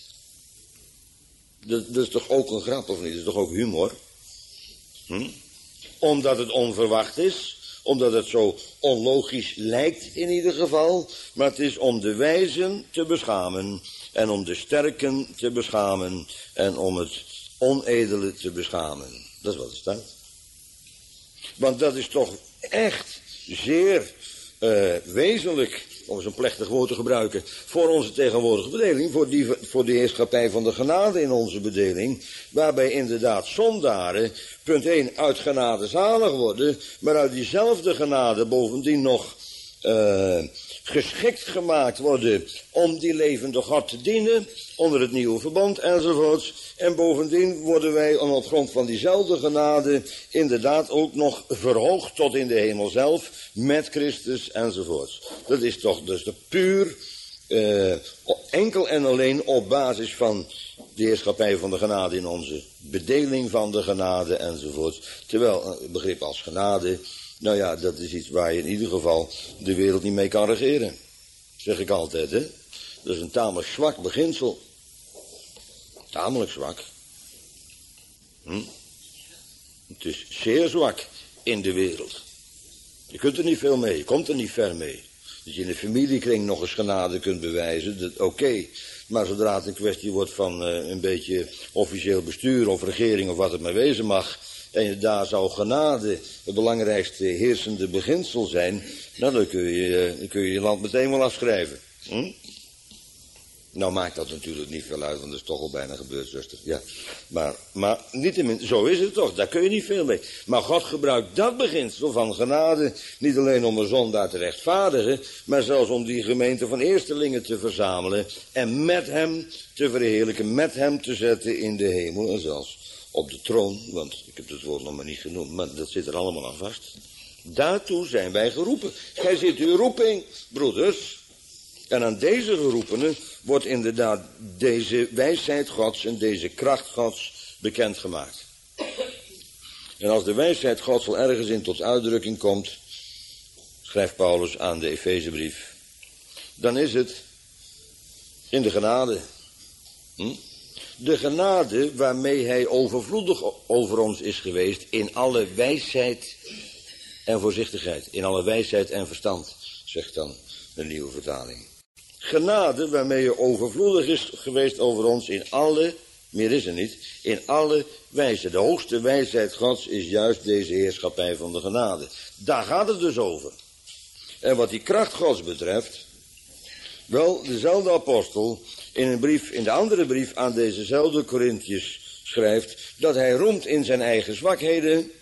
Dat, dat is toch ook een grap, of niet? Dat is toch ook humor? Hm? Omdat het onverwacht is, omdat het zo onlogisch lijkt in ieder geval, maar het is om de wijzen te beschamen en om de sterken te beschamen en om het onedele te beschamen. Dat is wat er staat. Want dat is toch echt zeer uh, wezenlijk, om zo'n plechtig woord te gebruiken, voor onze tegenwoordige bedeling, voor, die, voor de heerschappij van de genade in onze bedeling, waarbij inderdaad zondaren, punt één, uit genade zalig worden, maar uit diezelfde genade bovendien nog uh, geschikt gemaakt worden om die levende God te dienen, onder het nieuwe verbond enzovoorts. En bovendien worden wij op grond van diezelfde genade inderdaad ook nog verhoogd tot in de hemel zelf, met Christus enzovoorts. Dat is toch dus de puur, uh, enkel en alleen op basis van de heerschappij van de genade in onze bedeling van de genade enzovoorts. Terwijl een begrip als genade, nou ja, dat is iets waar je in ieder geval de wereld niet mee kan regeren. Zeg ik altijd, hè. Dat is een tamelijk zwak beginsel. Tamelijk zwak. Hm? Het is zeer zwak in de wereld. Je kunt er niet veel mee, je komt er niet ver mee. Dat je in de familiekring nog eens genade kunt bewijzen, oké. Okay. Maar zodra het een kwestie wordt van uh, een beetje officieel bestuur of regering of wat het maar wezen mag, en daar zou genade het belangrijkste heersende beginsel zijn, nou, dan kun je dan kun je, je land meteen wel afschrijven. Hm? Nou maakt dat natuurlijk niet veel uit, want dat is toch al bijna gebeurd, zuster. Ja. Maar, maar niettemin, zo is het toch, daar kun je niet veel mee. Maar God gebruikt dat beginsel van genade niet alleen om een zondaar te rechtvaardigen, maar zelfs om die gemeente van eerstelingen te verzamelen en met hem te verheerlijken, met hem te zetten in de hemel en zelfs op de troon, want ik heb het woord nog maar niet genoemd, maar dat zit er allemaal aan vast. Daartoe zijn wij geroepen. Gij zit uw roeping, broeders. En aan deze geroepenen wordt inderdaad deze wijsheid Gods en deze kracht Gods bekendgemaakt. En als de wijsheid Gods wel ergens in tot uitdrukking komt, schrijft Paulus aan de Efezebrief, dan is het in de genade. Hm? De genade waarmee hij overvloedig over ons is geweest in alle wijsheid en voorzichtigheid. In alle wijsheid en verstand, zegt dan de nieuwe vertaling. Genade waarmee hij overvloedig is geweest over ons in alle, meer is er niet, in alle wijsheid. De hoogste wijsheid Gods is juist deze heerschappij van de genade. Daar gaat het dus over. En wat die kracht Gods betreft, wel, dezelfde apostel in een brief, in de andere brief aan dezezelfde Korinthiërs schrijft, dat hij roemt in zijn eigen zwakheden.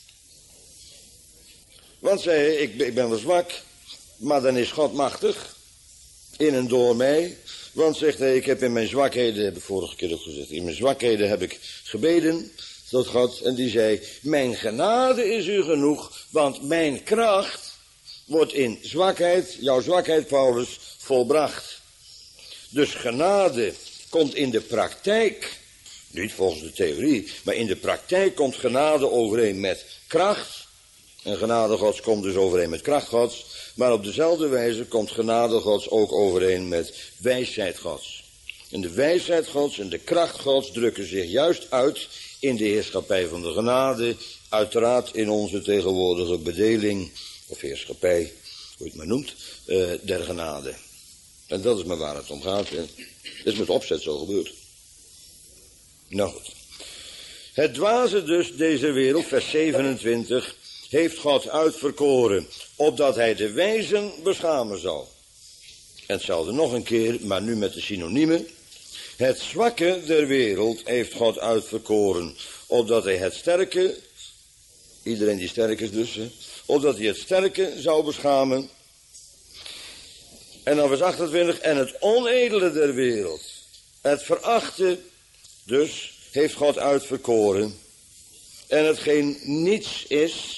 Want zei, ik, ik ben wel zwak, maar dan is God machtig. In en door mij. Want zegt hij, ik heb in mijn zwakheden, heb ik vorige keer ook gezegd, in mijn zwakheden heb ik gebeden tot God. En die zei, mijn genade is u genoeg, want mijn kracht wordt in zwakheid, jouw zwakheid Paulus, volbracht. Dus genade komt in de praktijk, niet volgens de theorie, maar in de praktijk komt genade overeen met kracht. En genade Gods komt dus overeen met kracht Gods. Maar op dezelfde wijze komt genade Gods ook overeen met wijsheid Gods. En de wijsheid Gods en de kracht Gods drukken zich juist uit in de heerschappij van de genade. Uiteraard in onze tegenwoordige bedeling, of heerschappij, hoe je het maar noemt, uh, der genade. En dat is maar waar het om gaat. En dat is met opzet zo gebeurd. Nou goed. Het dwaze dus deze wereld, vers zevenentwintig, heeft God uitverkoren, opdat hij de wijzen beschamen zou. En hetzelfde nog een keer, maar nu met de synoniemen. Het zwakke der wereld heeft God uitverkoren, opdat hij het sterke, iedereen die sterk is dus, hè, opdat hij het sterke zou beschamen. En dan vers achtentwintig, en het onedele der wereld, het verachte dus, heeft God uitverkoren. En hetgeen niets is,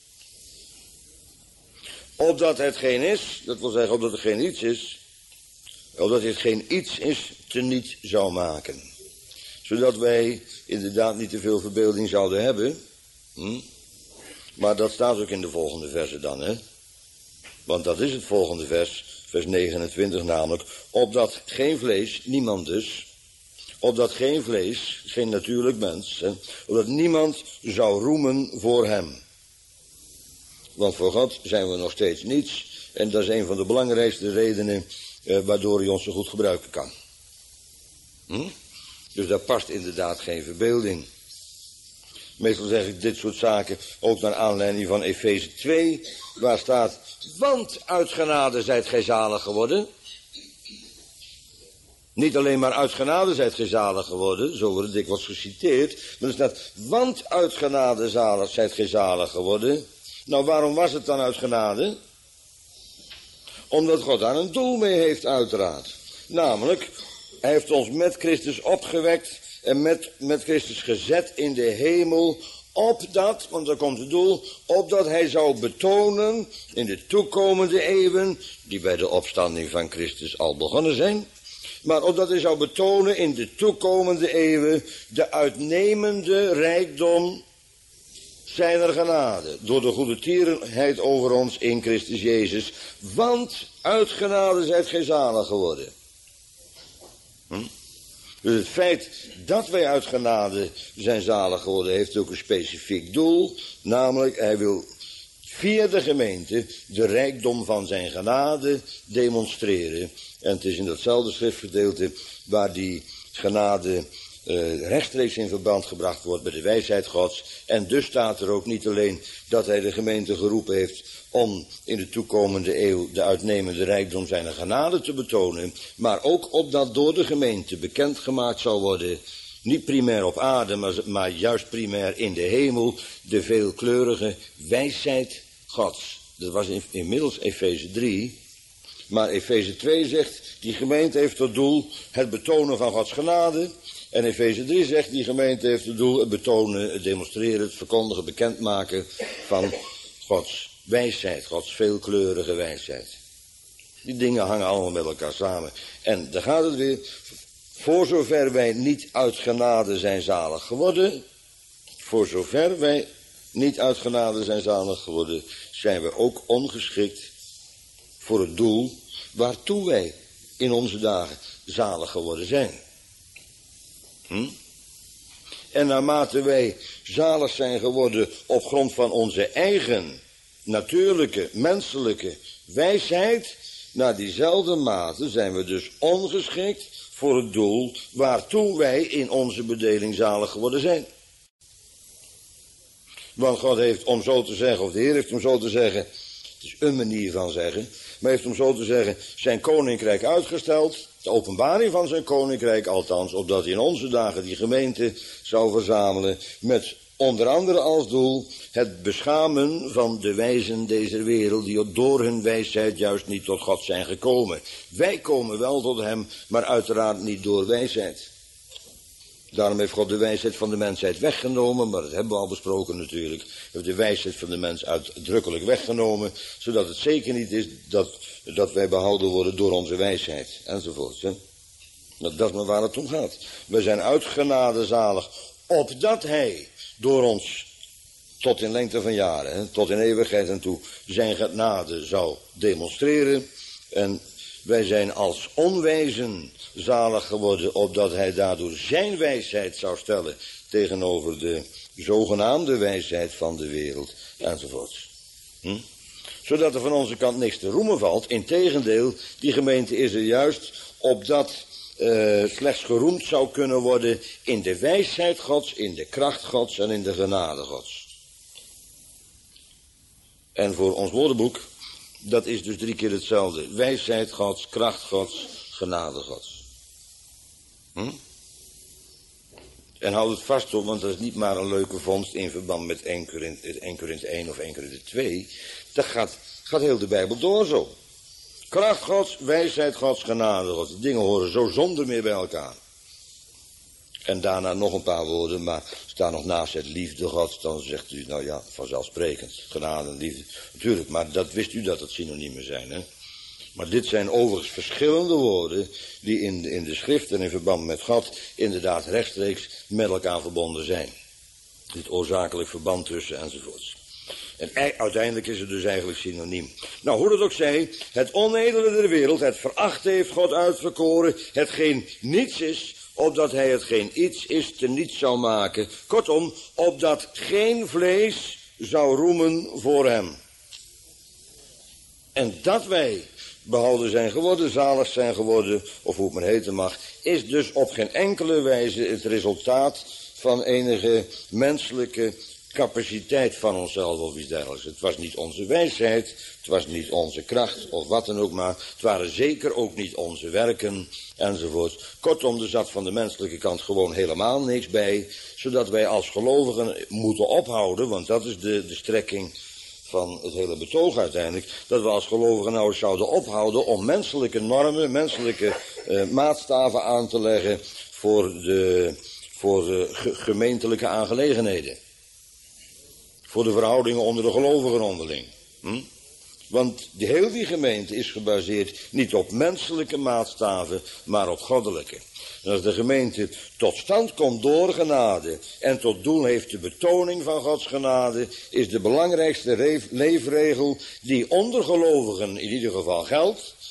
opdat het geen is, dat wil zeggen opdat het geen iets is, opdat het geen iets is, teniet zou maken. Zodat wij inderdaad niet te veel verbeelding zouden hebben. Hm? Maar dat staat ook in de volgende verse dan, hè. Want dat is het volgende vers, vers negenentwintig namelijk. Opdat geen vlees, niemand dus, opdat geen vlees, geen natuurlijk mens, hè, opdat niemand zou roemen voor hem. Want voor God zijn we nog steeds niets. En dat is een van de belangrijkste redenen eh, waardoor hij ons zo goed gebruiken kan. Hm? Dus daar past inderdaad geen verbeelding. Meestal zeg ik dit soort zaken ook naar aanleiding van Efeze twee. Waar staat, want uit genade zijt gij zalig geworden. Niet alleen maar uit genade zijt gij zalig geworden, zo wordt het dikwijls geciteerd. Maar er staat, want uit genade zalig zijt gij zalig geworden. Nou, waarom was het dan uit genade? Omdat God daar een doel mee heeft, uiteraard. Namelijk, hij heeft ons met Christus opgewekt en met, met Christus gezet in de hemel, opdat, want daar komt het doel, opdat hij zou betonen in de toekomende eeuwen, die bij de opstanding van Christus al begonnen zijn, maar opdat hij zou betonen in de toekomende eeuwen de uitnemende rijkdom zijner genade, door de goede tierenheid over ons in Christus Jezus. Want uit genade zijt gij zalig geworden. Hm? Dus het feit dat wij uit genade zijn zalig geworden heeft ook een specifiek doel. Namelijk, hij wil via de gemeente de rijkdom van zijn genade demonstreren. En het is in datzelfde schriftgedeelte waar die genade uh, rechtstreeks in verband gebracht wordt met de wijsheid Gods. En dus staat er ook niet alleen dat hij de gemeente geroepen heeft om in de toekomende eeuw de uitnemende rijkdom zijn genade te betonen, maar ook opdat door de gemeente bekendgemaakt zal worden, niet primair op aarde, maar, maar juist primair in de hemel, de veelkleurige wijsheid Gods. Dat was in, inmiddels Efeze drie. Maar Efeze twee zegt, die gemeente heeft tot doel het betonen van Gods genade. En Efeze drie zegt, die gemeente heeft tot doel het betonen, het demonstreren, het verkondigen, bekendmaken van Gods wijsheid, Gods veelkleurige wijsheid. Die dingen hangen allemaal met elkaar samen. En daar gaat het weer. Voor zover wij niet uit genade zijn zalig geworden, voor zover wij niet uit genade zijn zalig geworden, zijn we ook ongeschikt voor het doel waartoe wij in onze dagen zalig geworden zijn. Hm? En naarmate wij zalig zijn geworden op grond van onze eigen natuurlijke, menselijke wijsheid, naar diezelfde mate zijn we dus ongeschikt voor het doel waartoe wij in onze bedeling zalig geworden zijn. Want God heeft, om zo te zeggen, of de Heer heeft om zo te zeggen, het is een manier van zeggen, maar heeft om zo te zeggen zijn koninkrijk uitgesteld, de openbaring van zijn koninkrijk althans, opdat hij in onze dagen die gemeente zou verzamelen met onder andere als doel het beschamen van de wijzen deze wereld die door hun wijsheid juist niet tot God zijn gekomen. Wij komen wel tot hem, maar uiteraard niet door wijsheid. Daarom heeft God de wijsheid van de mensheid weggenomen, maar dat hebben we al besproken natuurlijk. Hij heeft de wijsheid van de mens uitdrukkelijk weggenomen, zodat het zeker niet is dat, dat wij behouden worden door onze wijsheid, enzovoort. Hè? Dat, dat is maar waar het om gaat. Wij zijn uit genade zalig, opdat hij door ons tot in lengte van jaren, hè, tot in eeuwigheid en toe, zijn genade zou demonstreren. En wij zijn als onwijzen zalig geworden, opdat hij daardoor zijn wijsheid zou stellen tegenover de zogenaamde wijsheid van de wereld, enzovoorts. Hm? Zodat er van onze kant niks te roemen valt. Integendeel, die gemeente is er juist opdat Uh, slechts geroemd zou kunnen worden in de wijsheid Gods, in de kracht Gods en in de genade Gods. En voor ons woordenboek, dat is dus drie keer hetzelfde. Wijsheid Gods, kracht Gods, genade Gods. Hm? En houd het vast op, want dat is niet maar een leuke vondst in verband met één Korinthe één of één Korinthe twee. Dat gaat, gaat heel de Bijbel door zo. Kracht Gods, wijsheid Gods, genade Gods. Die dingen horen zo zonder meer bij elkaar. En daarna nog een paar woorden, maar staan nog naast het liefde Gods. Dan zegt u, nou ja, vanzelfsprekend. Genade en liefde. Natuurlijk, maar dat wist u dat het synoniemen zijn, hè. Maar dit zijn overigens verschillende woorden die in de, in de schrift en in verband met God inderdaad rechtstreeks met elkaar verbonden zijn. Dit oorzakelijk verband tussen enzovoorts. En uiteindelijk is het dus eigenlijk synoniem. Nou, hoe dat ook zij, het onedele der wereld, het verachte heeft God uitverkoren, hetgeen niets is, opdat hij hetgeen iets is te niets zou maken. Kortom, opdat geen vlees zou roemen voor hem. En dat wij behouden zijn geworden, zalig zijn geworden, of hoe het maar heten mag, is dus op geen enkele wijze het resultaat van enige menselijke capaciteit van onszelf of iets dergelijks. Het was niet onze wijsheid, het was niet onze kracht of wat dan ook maar. Het waren zeker ook niet onze werken enzovoort. Kortom, er zat van de menselijke kant gewoon helemaal niks bij, zodat wij als gelovigen moeten ophouden, want dat is de, de strekking van het hele betoog uiteindelijk, dat we als gelovigen nou zouden ophouden om menselijke normen, menselijke uh, maatstaven aan te leggen voor de, voor de ge- gemeentelijke aangelegenheden. Voor de verhoudingen onder de gelovigen onderling. Hm? Want de heel die gemeente is gebaseerd niet op menselijke maatstaven, maar op goddelijke. En als de gemeente tot stand komt door genade en tot doel heeft de betoning van Gods genade, is de belangrijkste leefregel die onder gelovigen in ieder geval geldt,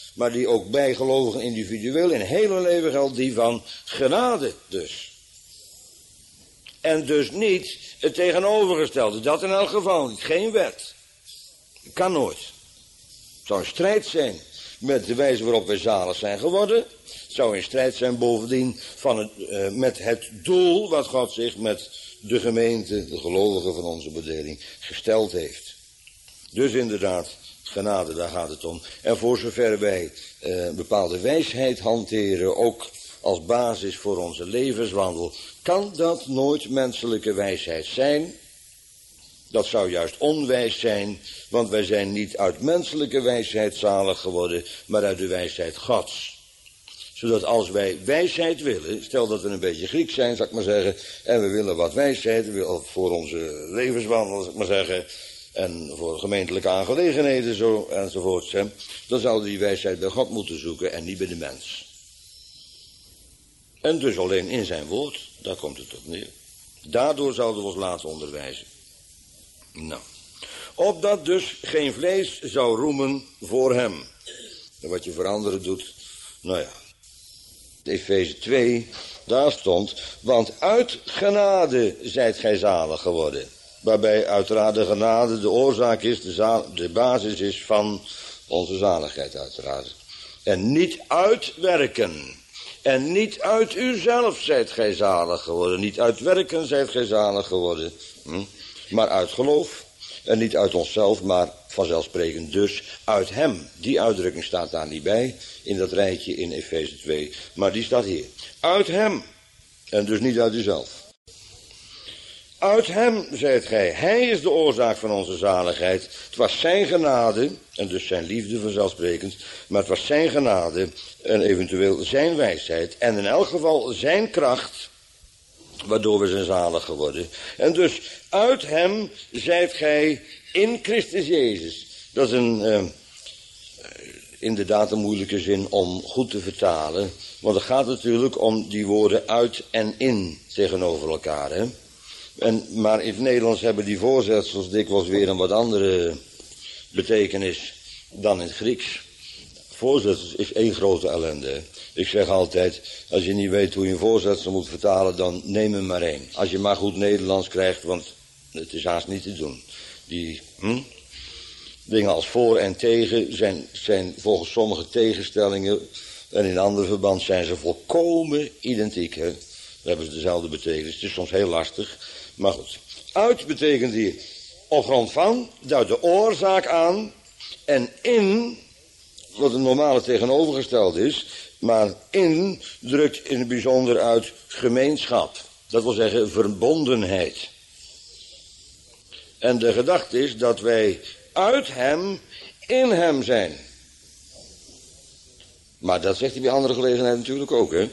maar die ook bij gelovigen individueel in heel hun leven geldt, die van genade dus. En dus niet het tegenovergestelde, dat in elk geval niet, geen wet. Kan nooit. Het zou een strijd zijn met de wijze waarop wij zalig zijn geworden. Het zou in strijd zijn bovendien van het, uh, met het doel wat God zich met de gemeente, de gelovigen van onze bedeling, gesteld heeft. Dus inderdaad, genade, daar gaat het om. En voor zover wij uh, bepaalde wijsheid hanteren, ook als basis voor onze levenswandel, kan dat nooit menselijke wijsheid zijn. Dat zou juist onwijs zijn, want wij zijn niet uit menselijke wijsheid zalig geworden, maar uit de wijsheid Gods. Zodat als wij wijsheid willen, stel dat we een beetje Grieks zijn, zal ik maar zeggen, en we willen wat wijsheid, we willen voor onze levenswandel, zal ik maar zeggen, en voor gemeentelijke aangelegenheden zo, enzovoort, hè, dan zouden we die wijsheid bij God moeten zoeken en niet bij de mens. En dus alleen in zijn woord, daar komt het op neer. Daardoor zouden we ons laten onderwijzen. Nou, opdat dus geen vlees zou roemen voor hem. En wat je voor anderen doet, nou ja. Efeze twee, daar stond, want uit genade zijt gij zalig geworden. Waarbij uiteraard de genade de oorzaak is, de, zaal, de basis is van onze zaligheid uiteraard. En niet uit werken. En niet uit uzelf zijt gij zalig geworden. Niet uit werken zijt gij zalig geworden. Hm? Maar uit geloof. En niet uit onszelf, maar vanzelfsprekend dus uit hem. Die uitdrukking staat daar niet bij, in dat rijtje in Efeze twee. Maar die staat hier. Uit hem. En dus niet uit uzelf. Uit hem, zijt gij. Hij is de oorzaak van onze zaligheid. Het was zijn genade, en dus zijn liefde vanzelfsprekend, maar het was zijn genade en eventueel zijn wijsheid en in elk geval zijn kracht, waardoor we zijn zalig geworden. En dus uit hem zijt gij in Christus Jezus. Dat is een, uh, inderdaad een moeilijke zin om goed te vertalen, want het gaat natuurlijk om die woorden uit en in tegenover elkaar, hè. En, maar in het Nederlands hebben die voorzetsels dikwijls weer een wat andere betekenis dan in het Grieks. Voorzetsels is één grote ellende. Ik zeg altijd, als je niet weet hoe je een voorzetsel moet vertalen, dan neem er maar één. Als je maar goed Nederlands krijgt, want het is haast niet te doen. Die hm? dingen als voor en tegen zijn, zijn volgens sommige tegenstellingen, en in ander verband zijn ze volkomen identiek. Hè? Dan hebben ze dezelfde betekenis. Het is soms heel lastig. Maar goed, uit betekent hier op grond van, duidt de oorzaak aan, en in, wat een normale tegenovergesteld is, maar in drukt in het bijzonder uit gemeenschap. Dat wil zeggen verbondenheid. En de gedachte is dat wij uit hem in hem zijn. Maar dat zegt hij bij andere gelegenheden natuurlijk ook, hè.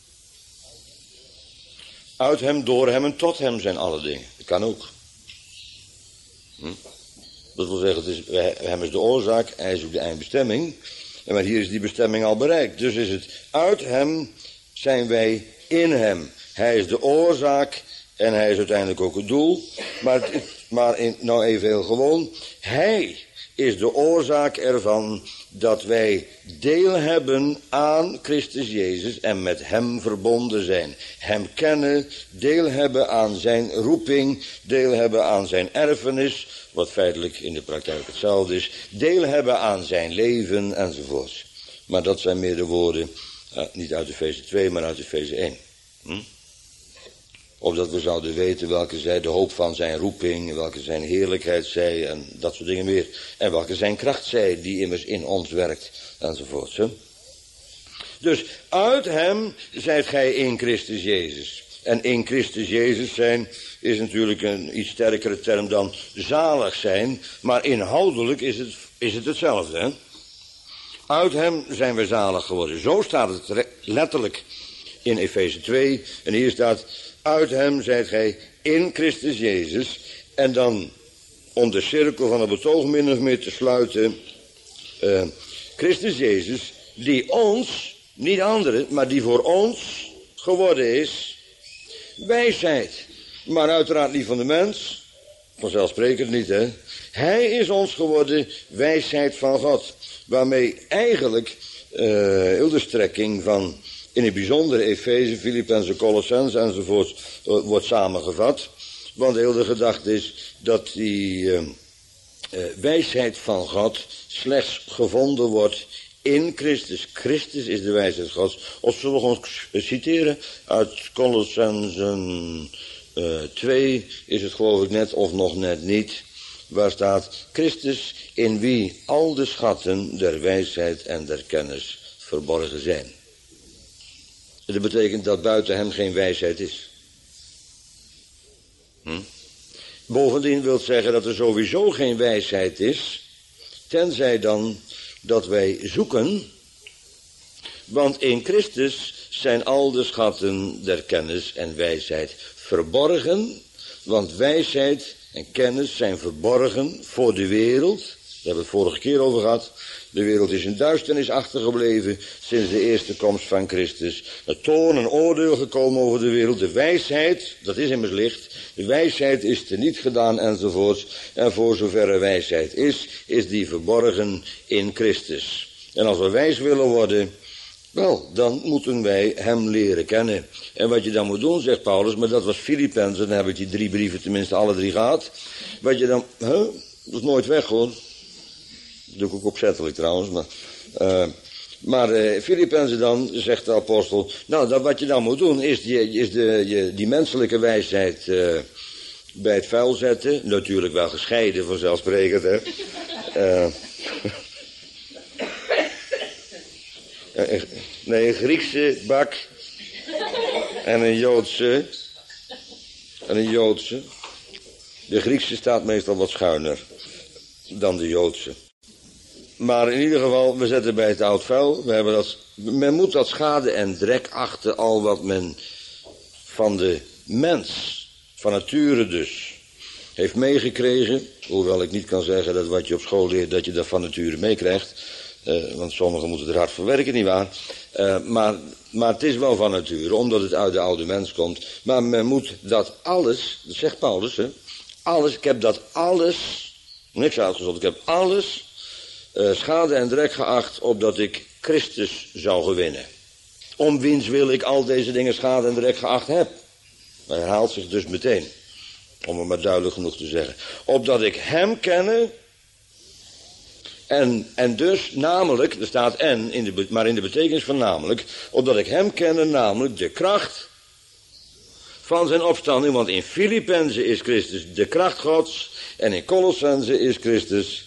Uit hem, door hem en tot hem zijn alle dingen. Dat kan ook. Hm? Dat wil zeggen, het is, hem is de oorzaak, hij is ook de eindbestemming. En maar hier is die bestemming al bereikt. Dus is het, uit hem zijn wij in hem. Hij is de oorzaak en hij is uiteindelijk ook het doel. Maar, het, maar in, nou even heel gewoon, hij is de oorzaak ervan dat wij deel hebben aan Christus Jezus en met hem verbonden zijn. Hem kennen, deel hebben aan zijn roeping, deel hebben aan zijn erfenis, wat feitelijk in de praktijk hetzelfde is, deel hebben aan zijn leven enzovoort. Maar dat zijn meer de woorden, uh, niet uit Efeze twee, maar uit Efeze één. Hm? Opdat we zouden weten welke zij de hoop van zijn roeping, welke zijn heerlijkheid zij en dat soort dingen meer. En welke zijn kracht zij die immers in ons werkt enzovoort. Hè? Dus uit hem zijt gij in Christus Jezus. En in Christus Jezus zijn is natuurlijk een iets sterkere term dan zalig zijn. Maar inhoudelijk is het, is het hetzelfde. Hè? Uit hem zijn we zalig geworden. Zo staat het letterlijk in Efeze twee. En hier staat, uit hem zijt gij in Christus Jezus. En dan om de cirkel van het betoog min of meer te sluiten. Uh, Christus Jezus, die ons, niet anderen, maar die voor ons geworden is wijsheid. Maar uiteraard niet van de mens, Vanzelfsprekend niet, hè. Hij is ons geworden wijsheid van God. Waarmee eigenlijk uh, heel de strekking van, in het bijzonder Efeze, Filippenzen, Colossense enzovoort, uh, wordt samengevat. Want heel de gedachte is dat die uh, uh, wijsheid van God slechts gevonden wordt in Christus. Christus is de wijsheid Gods. Of zullen we ons citeren uit Colossenzen uh, twee, is het geloof ik net of nog net niet. Waar staat, Christus in wie al de schatten der wijsheid en der kennis verborgen zijn. Dat betekent dat buiten hem geen wijsheid is. Hm? Bovendien wil zeggen dat er sowieso geen wijsheid is, tenzij dan dat wij zoeken, want in Christus zijn al de schatten der kennis en wijsheid verborgen, want wijsheid en kennis zijn verborgen voor de wereld. Daar hebben we het vorige keer over gehad. De wereld is in duisternis achtergebleven sinds de eerste komst van Christus. Er toorn en oordeel gekomen over de wereld. De wijsheid, dat is immers licht. De wijsheid is teniet gedaan enzovoorts. En voor zover er wijsheid is, is die verborgen in Christus. En als we wijs willen worden, wel, dan moeten wij hem leren kennen. En wat je dan moet doen, zegt Paulus, maar dat was Filippenzen, dan heb ik die drie brieven tenminste alle drie gehad. Wat je dan, hè, huh? Dat is nooit weg hoor. Dat doe ik ook opzettelijk trouwens, maar... Uh, maar uh, Filippenzen dan, zegt de apostel, nou, dat wat je dan moet doen, is die, is de, je, die menselijke wijsheid uh, bij het vuil zetten. Natuurlijk wel gescheiden, vanzelfsprekend, hè. Uh, Nee, een Griekse bak en een Joodse en een Joodse. De Griekse staat meestal wat schuiner dan de Joodse. Maar in ieder geval, we zetten bij het oud vuil. We hebben dat, men moet dat schade en drek achten, al wat men van de mens, van nature dus, heeft meegekregen. Hoewel ik niet kan zeggen dat wat je op school leert, dat je dat van nature meekrijgt. Uh, want sommigen moeten er hard voor werken, nietwaar? Uh, maar, maar het is wel van nature, omdat het uit de oude mens komt. Maar men moet dat alles, dat zegt Paulus, hè, alles, ik heb dat alles, niks uitgezonderd, ik heb alles uh, schade en drek geacht, opdat ik Christus zou gewinnen. Om wiens wil ik al deze dingen schade en drek geacht heb. Hij herhaalt zich dus meteen, om het maar duidelijk genoeg te zeggen. Opdat ik hem kenne. En, en dus namelijk, er staat en, in de, maar in de betekenis van namelijk, opdat ik hem kenne, namelijk de kracht van zijn opstanding. Want in Filippenzen is Christus de kracht Gods en in Colossenzen is Christus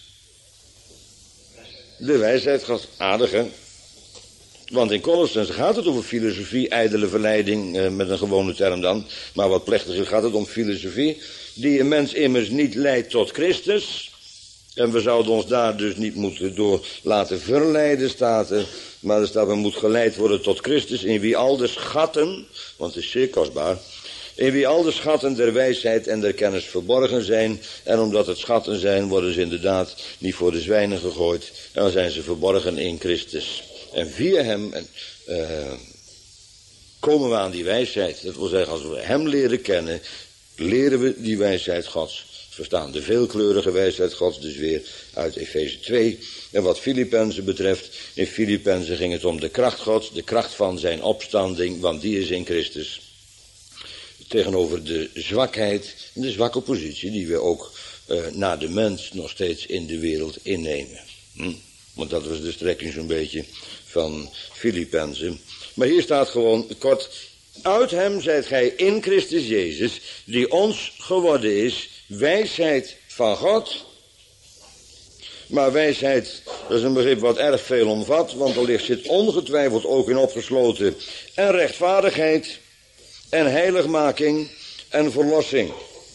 de wijsheid Gods. Aardig, hè? Want in Colossenzen gaat het over filosofie, ijdele verleiding, eh, met een gewone term dan. Maar wat plechtiger gaat het om filosofie, die een mens immers niet leidt tot Christus. En we zouden ons daar dus niet moeten door laten verleiden, staat er. Maar er staat, we moeten geleid worden tot Christus, in wie al de schatten, want het is zeer kostbaar, in wie al de schatten der wijsheid en der kennis verborgen zijn. En omdat het schatten zijn, worden ze inderdaad niet voor de zwijnen gegooid. En dan zijn ze verborgen in Christus. En via hem uh, komen we aan die wijsheid. Dat wil zeggen, als we hem leren kennen, leren we die wijsheid Gods verstaan. De veelkleurige wijsheid Gods dus weer uit Efeze twee. En wat Filippenzen betreft, in Filippenzen ging het om de kracht Gods, de kracht van zijn opstanding, want die is in Christus. Tegenover de zwakheid en de zwakke positie die we ook uh, naar de mens nog steeds in de wereld innemen. Hm? Want dat was de strekking zo'n beetje van Filippenzen. Maar hier staat gewoon kort, uit hem zijt gij in Christus Jezus, die ons geworden is, wijsheid van God. Maar wijsheid, dat is een begrip wat erg veel omvat, want er ligt zit ongetwijfeld ook in opgesloten en rechtvaardigheid en heiligmaking en verlossing.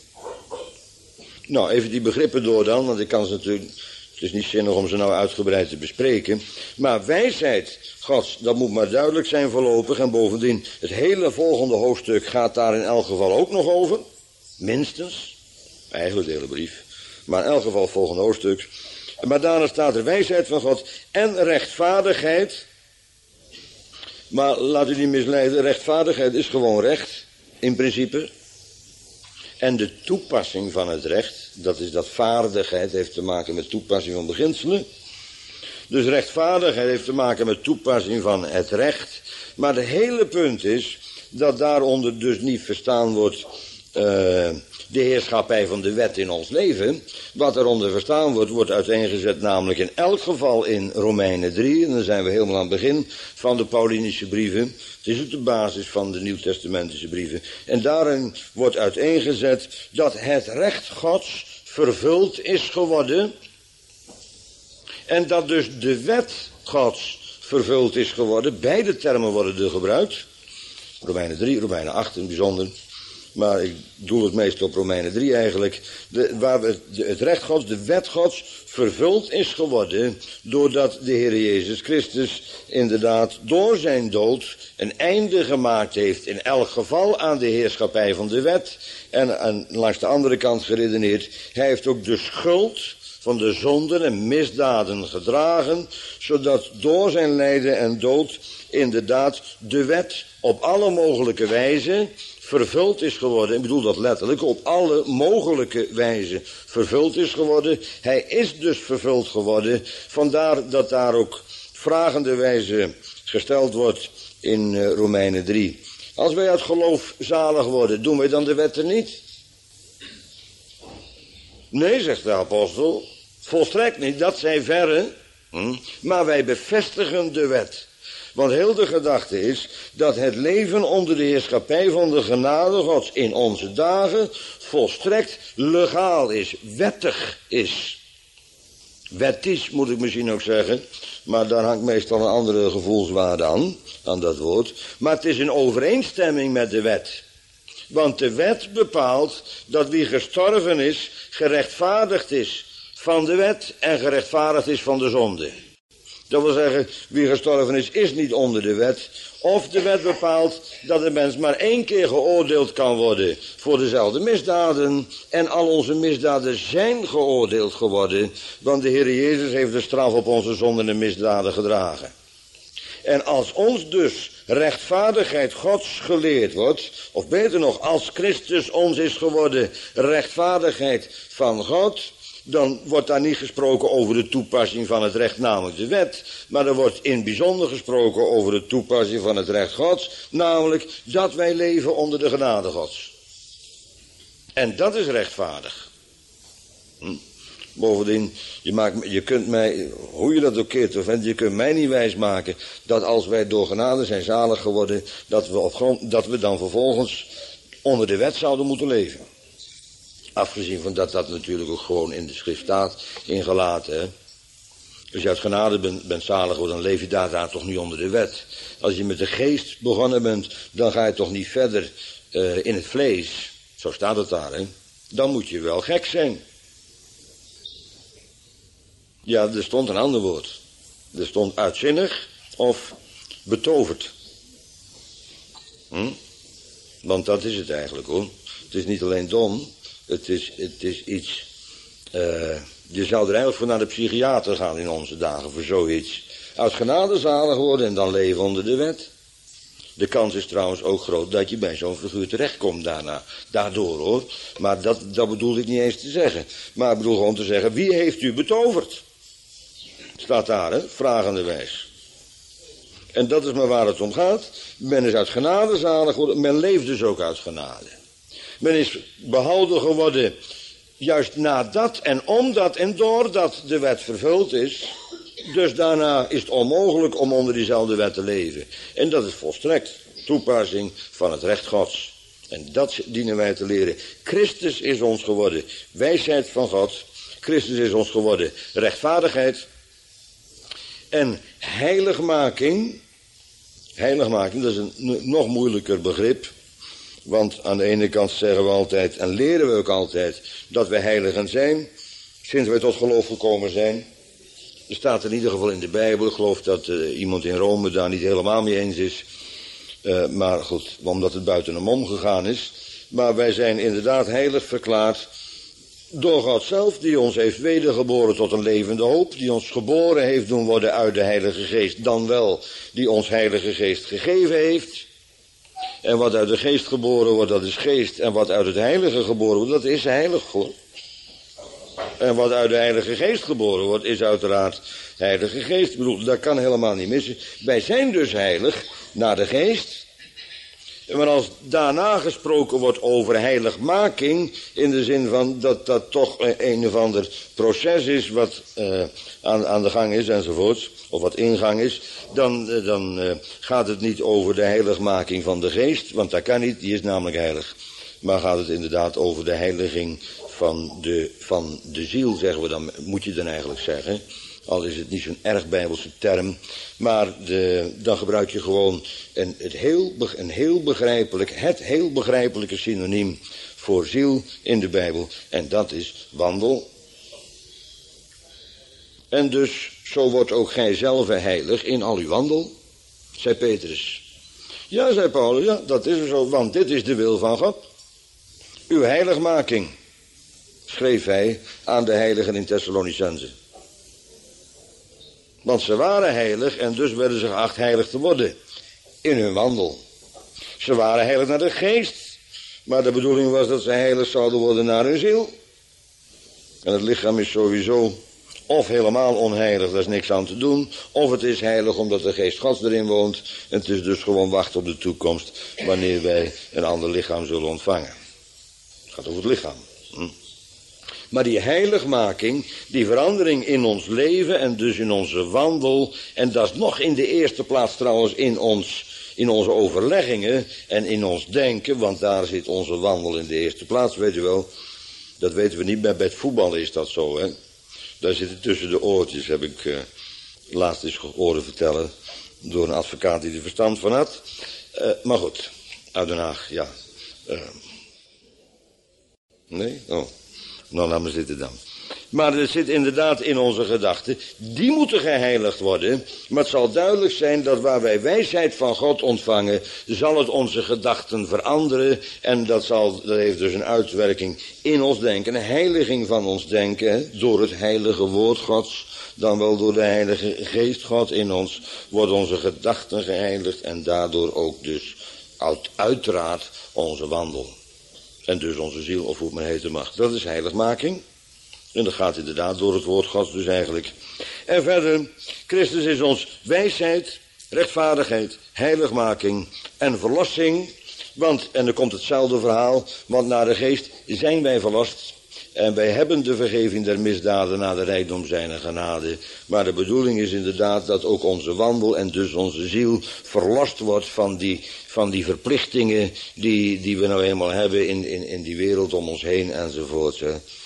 Nou, even die begrippen door dan, want ik kan ze natuurlijk, het is niet zinnig om ze nou uitgebreid te bespreken. Maar wijsheid Gods, dat moet maar duidelijk zijn voorlopig. En bovendien, het hele volgende hoofdstuk gaat daar in elk geval ook nog over. Minstens. Eigenlijk de hele brief. Maar in elk geval het volgende hoofdstuk. Maar daarna staat er wijsheid van God en rechtvaardigheid. Maar laat u niet misleiden, rechtvaardigheid is gewoon recht, in principe. En de toepassing van het recht, Dat is dat vaardigheid, heeft te maken met toepassing van beginselen. Dus rechtvaardigheid heeft te maken met toepassing van het recht. Maar het hele punt is dat daaronder dus niet verstaan wordt uh, de heerschappij van de wet in ons leven. Wat eronder verstaan wordt, wordt uiteengezet namelijk in elk geval in Romeinen drie. En dan zijn we helemaal aan het begin van de Paulinische brieven. Het is op de basis van de Nieuwtestamentische brieven. En daarin wordt uiteengezet dat het recht Gods vervuld is geworden. En dat dus de wet Gods vervuld is geworden. Beide termen worden er gebruikt. Romeinen drie, Romeinen acht in het bijzonder. Maar ik doe het meest op Romeinen drie eigenlijk. De, waar we, de, het recht Gods, de wet Gods vervuld is geworden. Doordat de Heer Jezus Christus inderdaad door zijn dood een einde gemaakt heeft. In elk geval aan de heerschappij van de wet. En, en langs de andere kant geredeneerd. Hij heeft ook de schuld van de zonden en misdaden gedragen, zodat door zijn lijden en dood inderdaad de wet op alle mogelijke wijze vervuld is geworden. Ik bedoel dat letterlijk, op alle mogelijke wijze vervuld is geworden. Hij is dus vervuld geworden, vandaar dat daar ook vragende wijze gesteld wordt in uh, Romeinen drie. Als wij uit geloof zalig worden, doen wij dan de wet er niet? Nee, zegt de apostel, volstrekt niet, dat zij verre, hm, maar wij bevestigen de wet. Want heel de gedachte is dat het leven onder de heerschappij van de genade Gods in onze dagen volstrekt legaal is, wettig is. Wettisch moet ik misschien ook zeggen, maar daar hangt meestal een andere gevoelswaarde aan, aan dat woord. Maar het is in overeenstemming met de wet. Want de wet bepaalt dat wie gestorven is, gerechtvaardigd is van de wet en gerechtvaardigd is van de zonde. Dat wil zeggen, wie gestorven is, is niet onder de wet. Of de wet bepaalt dat de mens maar één keer geoordeeld kan worden voor dezelfde misdaden. En al onze misdaden zijn geoordeeld geworden, want de Heer Jezus heeft de straf op onze zonden en misdaden gedragen. En als ons dus rechtvaardigheid Gods geleerd wordt, of beter nog, als Christus ons is geworden rechtvaardigheid van God, dan wordt daar niet gesproken over de toepassing van het recht, namelijk de wet, maar er wordt in bijzonder gesproken over de toepassing van het recht Gods, namelijk dat wij leven onder de genade Gods. En dat is rechtvaardig. Hm. Bovendien, je, maakt, je kunt mij, hoe je dat ook keert of vindt, je kunt mij niet wijsmaken dat als wij door genade zijn zalig geworden, dat we, op grond, dat we dan vervolgens onder de wet zouden moeten leven. Afgezien van dat dat natuurlijk ook gewoon in de schrift staat, ingelaten. Hè? Als je uit genade bent, bent zalig geworden, dan leef je daar, daar toch niet onder de wet. Als je met de geest begonnen bent, dan ga je toch niet verder uh, in het vlees. Zo staat het daar, hè. Dan moet je wel gek zijn. Ja, er stond een ander woord. Er stond uitzinnig of betoverd. Hm? Want dat is het eigenlijk, hoor. Het is niet alleen dom. Het is, het is iets... Uh, je zou er eigenlijk voor naar de psychiater gaan in onze dagen voor zoiets. Uit genade zalig worden en dan leven onder de wet. De kans is trouwens ook groot dat je bij zo'n figuur terechtkomt daarna. Daardoor, hoor. Maar dat, dat bedoel ik niet eens te zeggen. Maar ik bedoel gewoon te zeggen, wie heeft u betoverd? Staat daar, hè? Vragende wijs. En dat is maar waar het om gaat. Men is uit genade zalig geworden. Men leeft dus ook uit genade. Men is behouden geworden juist nadat en omdat en doordat de wet vervuld is. Dus daarna is het onmogelijk om onder diezelfde wet te leven. En dat is volstrekt toepassing van het recht Gods. En dat dienen wij te leren. Christus is ons geworden wijsheid van God. Christus is ons geworden rechtvaardigheid. En heiligmaking. Heiligmaking, dat is een nog moeilijker begrip. Want aan de ene kant zeggen we altijd en leren we ook altijd dat wij heiligen zijn, sinds wij tot geloof gekomen zijn. Er staat in ieder geval in de Bijbel, ik geloof dat uh, iemand in Rome daar niet helemaal mee eens is. Uh, maar goed, omdat het buiten hem omgegaan is. Maar wij zijn inderdaad heilig verklaard door God zelf, die ons heeft wedergeboren tot een levende hoop, die ons geboren heeft doen worden uit de Heilige Geest, dan wel die ons Heilige Geest gegeven heeft. En wat uit de geest geboren wordt, dat is geest. En wat uit het heilige geboren wordt, dat is heilig, hoor. En wat uit de Heilige Geest geboren wordt, is uiteraard Heilige Geest. Ik bedoel, dat kan helemaal niet missen. Wij zijn dus heilig naar de Geest. Maar als daarna gesproken wordt over heiligmaking, in de zin van dat dat toch een of ander proces is wat uh, aan, aan de gang is enzovoorts, of wat ingang is, dan, uh, dan uh, gaat het niet over de heiligmaking van de Geest, want dat kan niet, die is namelijk heilig. Maar gaat het inderdaad over de heiliging van de, van de ziel, zeggen we dan, moet je dan eigenlijk zeggen. Al is het niet zo'n erg bijbelse term. Maar de, dan gebruik je gewoon een, het heel, een heel begrijpelijk, het heel begrijpelijke synoniem voor ziel in de Bijbel. En dat is wandel. En dus, zo wordt ook gij zelf heilig in al uw wandel, zei Petrus. Ja, zei Paulus, ja, dat is zo, want dit is de wil van God. Uw heiligmaking, schreef hij aan de heiligen in Thessalonicense. Want ze waren heilig en dus werden ze geacht heilig te worden in hun wandel. Ze waren heilig naar de Geest, maar de bedoeling was dat ze heilig zouden worden naar hun ziel. En het lichaam is sowieso of helemaal onheilig, daar is niks aan te doen, of het is heilig omdat de Geest Gods erin woont. En het is dus gewoon wachten op de toekomst wanneer wij een ander lichaam zullen ontvangen. Het gaat over het lichaam. Hm. Maar die heiligmaking, die verandering in ons leven en dus in onze wandel, en dat is nog in de eerste plaats trouwens in, ons, in onze overleggingen en in ons denken, want daar zit onze wandel in de eerste plaats, weet u wel. Dat weten we niet, bij het voetballen is dat zo, hè. Daar zit het tussen de oortjes, heb ik uh, laatst eens horen vertellen door een advocaat die er verstand van had. Uh, maar goed, uit Den Haag, ja. Uh, nee? Oh. Nou, laat maar zitten dan. Maar het zit inderdaad in onze gedachten. Die moeten geheiligd worden. Maar het zal duidelijk zijn dat waar wij wijsheid van God ontvangen, zal het onze gedachten veranderen. En dat, zal, dat heeft dus een uitwerking in ons denken. Een heiliging van ons denken. Hè, door het heilige woord Gods. Dan wel door de heilige geest God in ons. Worden onze gedachten geheiligd. En daardoor ook dus uiteraard onze wandel. En dus onze ziel, of hoe het maar heten mag. Dat is heiligmaking. En dat gaat inderdaad door het woord Gods dus eigenlijk. En verder, Christus is ons wijsheid, rechtvaardigheid, heiligmaking en verlossing. Want, en er komt hetzelfde verhaal, want naar de Geest zijn wij verlost. En wij hebben de vergeving der misdaden naar de rijkdom zijner genade. Maar de bedoeling is inderdaad dat ook onze wandel en dus onze ziel verlost wordt van die, van die verplichtingen die, die we nou eenmaal hebben in, in, in die wereld om ons heen enzovoort.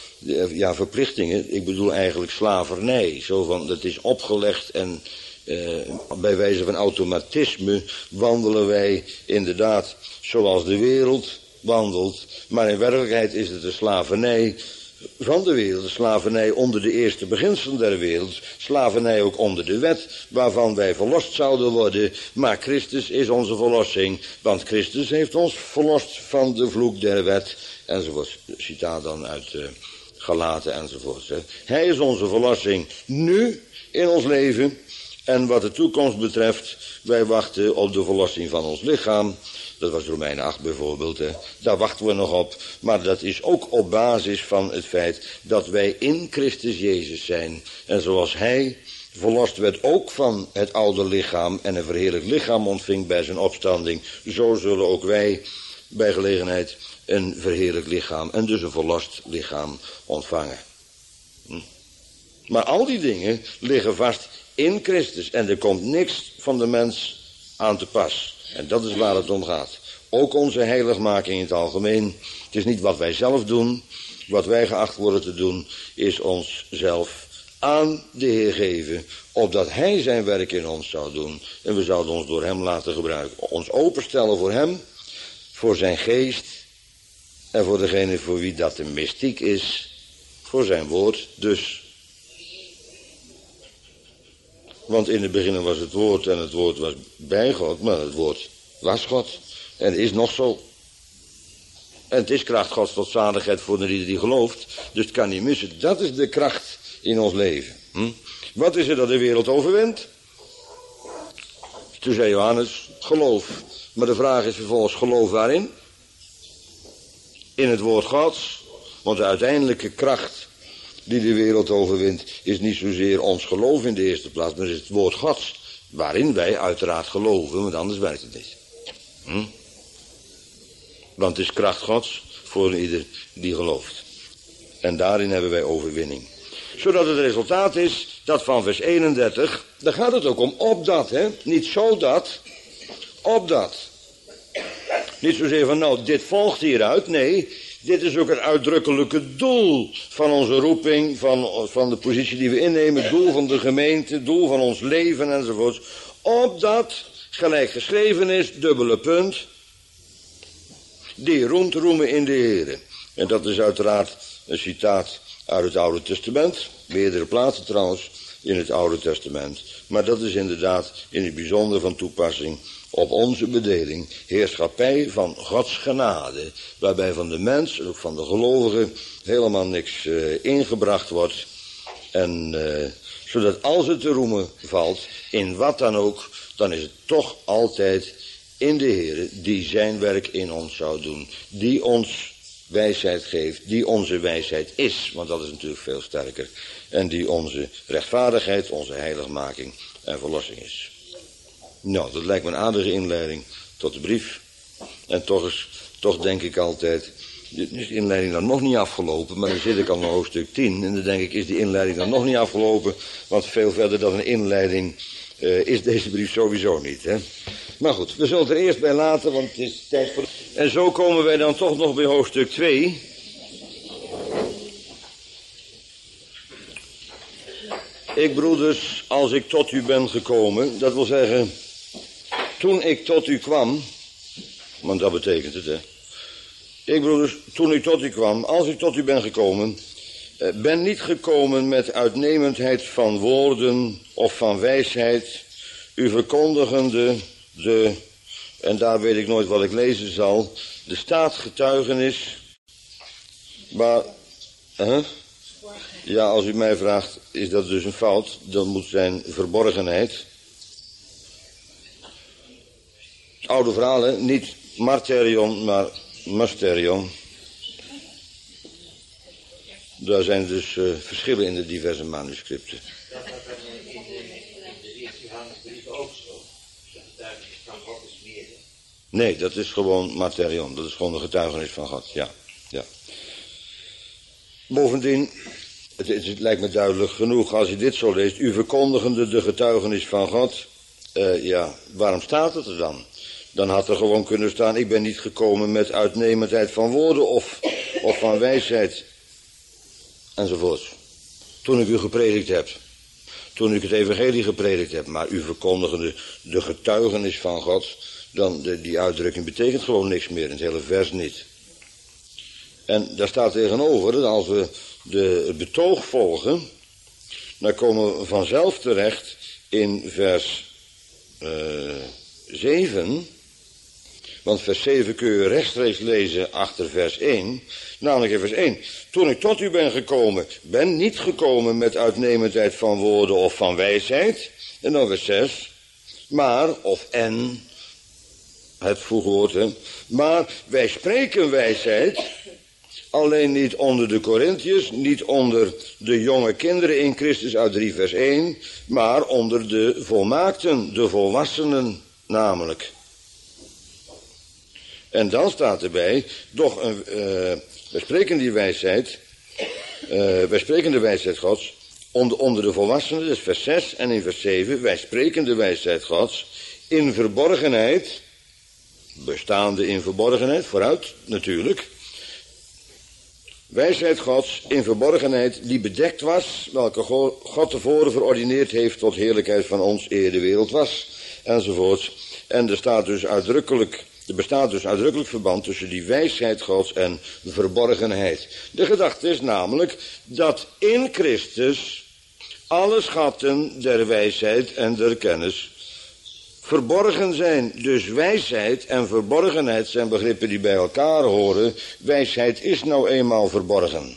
Ja, verplichtingen, ik bedoel eigenlijk slavernij. Zo van, dat is opgelegd en uh, bij wijze van automatisme wandelen wij inderdaad zoals de wereld wandelt. Maar in werkelijkheid is het de slavernij van de wereld, de slavernij onder de eerste beginselen der wereld, slavernij ook onder de wet, waarvan wij verlost zouden worden, maar Christus is onze verlossing, want Christus heeft ons verlost van de vloek der wet, enzovoort. Citaat dan uit uh, Galaten enzovoort. Hè. Hij is onze verlossing nu in ons leven, en wat de toekomst betreft, wij wachten op de verlossing van ons lichaam. Dat was Romeinen acht bijvoorbeeld, hè. Daar wachten we nog op. Maar dat is ook op basis van het feit dat wij in Christus Jezus zijn. En zoals hij verlost werd ook van het oude lichaam en een verheerlijk lichaam ontving bij zijn opstanding, zo zullen ook wij bij gelegenheid een verheerlijk lichaam en dus een verlost lichaam ontvangen. Hm. Maar al die dingen liggen vast in Christus en er komt niks van de mens aan te pas. En dat is waar het om gaat. Ook onze heiligmaking in het algemeen. Het is niet wat wij zelf doen. Wat wij geacht worden te doen, is onszelf aan de Heer geven, opdat Hij zijn werk in ons zou doen. En we zouden ons door Hem laten gebruiken. Ons openstellen voor Hem, voor zijn geest en voor degene voor wie dat de mystiek is, voor zijn woord dus. Want in het begin was het woord en het woord was bij God, maar het woord was God en is nog zo. En het is kracht Gods tot zaligheid voor de ieder die gelooft, dus het kan niet missen. Dat is de kracht in ons leven. Hm? Wat is er dat de wereld overwint? Toen zei Johannes, geloof. Maar de vraag is vervolgens, geloof waarin? In het woord Gods, want de uiteindelijke kracht die de wereld overwint, is niet zozeer ons geloof in de eerste plaats, maar is het woord Gods, waarin wij uiteraard geloven, want anders werkt het niet. Hm? Want het is kracht Gods voor ieder die gelooft. En daarin hebben wij overwinning. Zodat het resultaat is dat van vers eenendertig, daar gaat het ook om, opdat, hè, niet zodat, opdat. Niet zozeer van, nou, dit volgt hieruit, nee, dit is ook het uitdrukkelijke doel van onze roeping, van, van de positie die we innemen, doel van de gemeente, doel van ons leven enzovoorts. Opdat, gelijk geschreven is, dubbele punt, die roemt roemen in de Heere. En dat is uiteraard een citaat uit het Oude Testament, meerdere plaatsen trouwens in het Oude Testament. Maar dat is inderdaad in het bijzonder van toepassing op onze bedeling, heerschappij van Gods genade, waarbij van de mens, ook van de gelovigen, helemaal niks uh, ingebracht wordt. En uh, zodat als het te roemen valt, in wat dan ook, dan is het toch altijd in de Heere die zijn werk in ons zou doen, die ons wijsheid geeft, die onze wijsheid is, want dat is natuurlijk veel sterker, en die onze rechtvaardigheid, onze heiligmaking en verlossing is. Nou, dat lijkt me een aardige inleiding tot de brief. En toch, is, toch denk ik altijd, is de inleiding dan nog niet afgelopen, maar dan zit ik al in hoofdstuk tien en dan denk ik, is die inleiding dan nog niet afgelopen, want veel verder dan een inleiding uh, is deze brief sowieso niet, hè. Maar goed, we zullen het er eerst bij laten, want het is tijd voor... En zo komen wij dan toch nog bij hoofdstuk twee. Ik broeders, als ik tot u ben gekomen, dat wil zeggen, toen ik tot u kwam, want dat betekent het, hè. Ik broeders, toen ik tot u kwam, als ik tot u ben gekomen, ben niet gekomen met uitnemendheid van woorden of van wijsheid, u verkondigende de, en daar weet ik nooit wat ik lezen zal, de staatsgetuigenis, maar, huh? Ja, als u mij vraagt, is dat dus een fout, dan moet zijn verborgenheid. Oude verhalen, niet marterion, maar mysterion. Daar zijn dus uh, verschillen in de diverse manuscripten. Dat was in de, in de eerste Johannesbrief ook zo. De getuigenis van God is meer. Nee, dat is gewoon marterion. Dat is gewoon de getuigenis van God, ja. ja. Bovendien, het, het, het lijkt me duidelijk genoeg als je dit zo leest. U verkondigende de getuigenis van God. Uh, ja, waarom staat het er dan? Dan had er gewoon kunnen staan, ik ben niet gekomen met uitnemendheid van woorden of, of van wijsheid. Enzovoort. Toen ik u gepredikt heb. Toen ik het evangelie gepredikt heb. Maar u verkondigende de getuigenis van God. Dan de, die uitdrukking betekent gewoon niks meer. In het hele vers niet. En daar staat tegenover dat als we de, het betoog volgen. Dan komen we vanzelf terecht in vers uh, zeven. Want vers zeven kun je rechtstreeks lezen achter vers één. Namelijk in vers één. Toen ik tot u ben gekomen, ben niet gekomen met uitnemendheid van woorden of van wijsheid. En dan vers zes. Maar, of en, het voegwoord, hè. Maar wij spreken wijsheid, alleen niet onder de Korintiërs, niet onder de jonge kinderen in Christus uit drie vers één, maar onder de volmaakten, de volwassenen namelijk. En dan staat erbij, doch een, uh, wij spreken die wijsheid, uh, wij spreken de wijsheid Gods, onder, onder de volwassenen, dus vers zes en in vers zeven, wij spreken de wijsheid Gods, in verborgenheid, bestaande in verborgenheid, vooruit natuurlijk, wijsheid Gods in verborgenheid die bedekt was, welke God tevoren verordineerd heeft tot heerlijkheid van ons eer de wereld was, enzovoort. En er staat dus uitdrukkelijk, er bestaat dus uitdrukkelijk verband tussen die wijsheid Gods en verborgenheid. De gedachte is namelijk dat in Christus alle schatten der wijsheid en der kennis verborgen zijn. Dus wijsheid en verborgenheid zijn begrippen die bij elkaar horen. Wijsheid is nou eenmaal verborgen.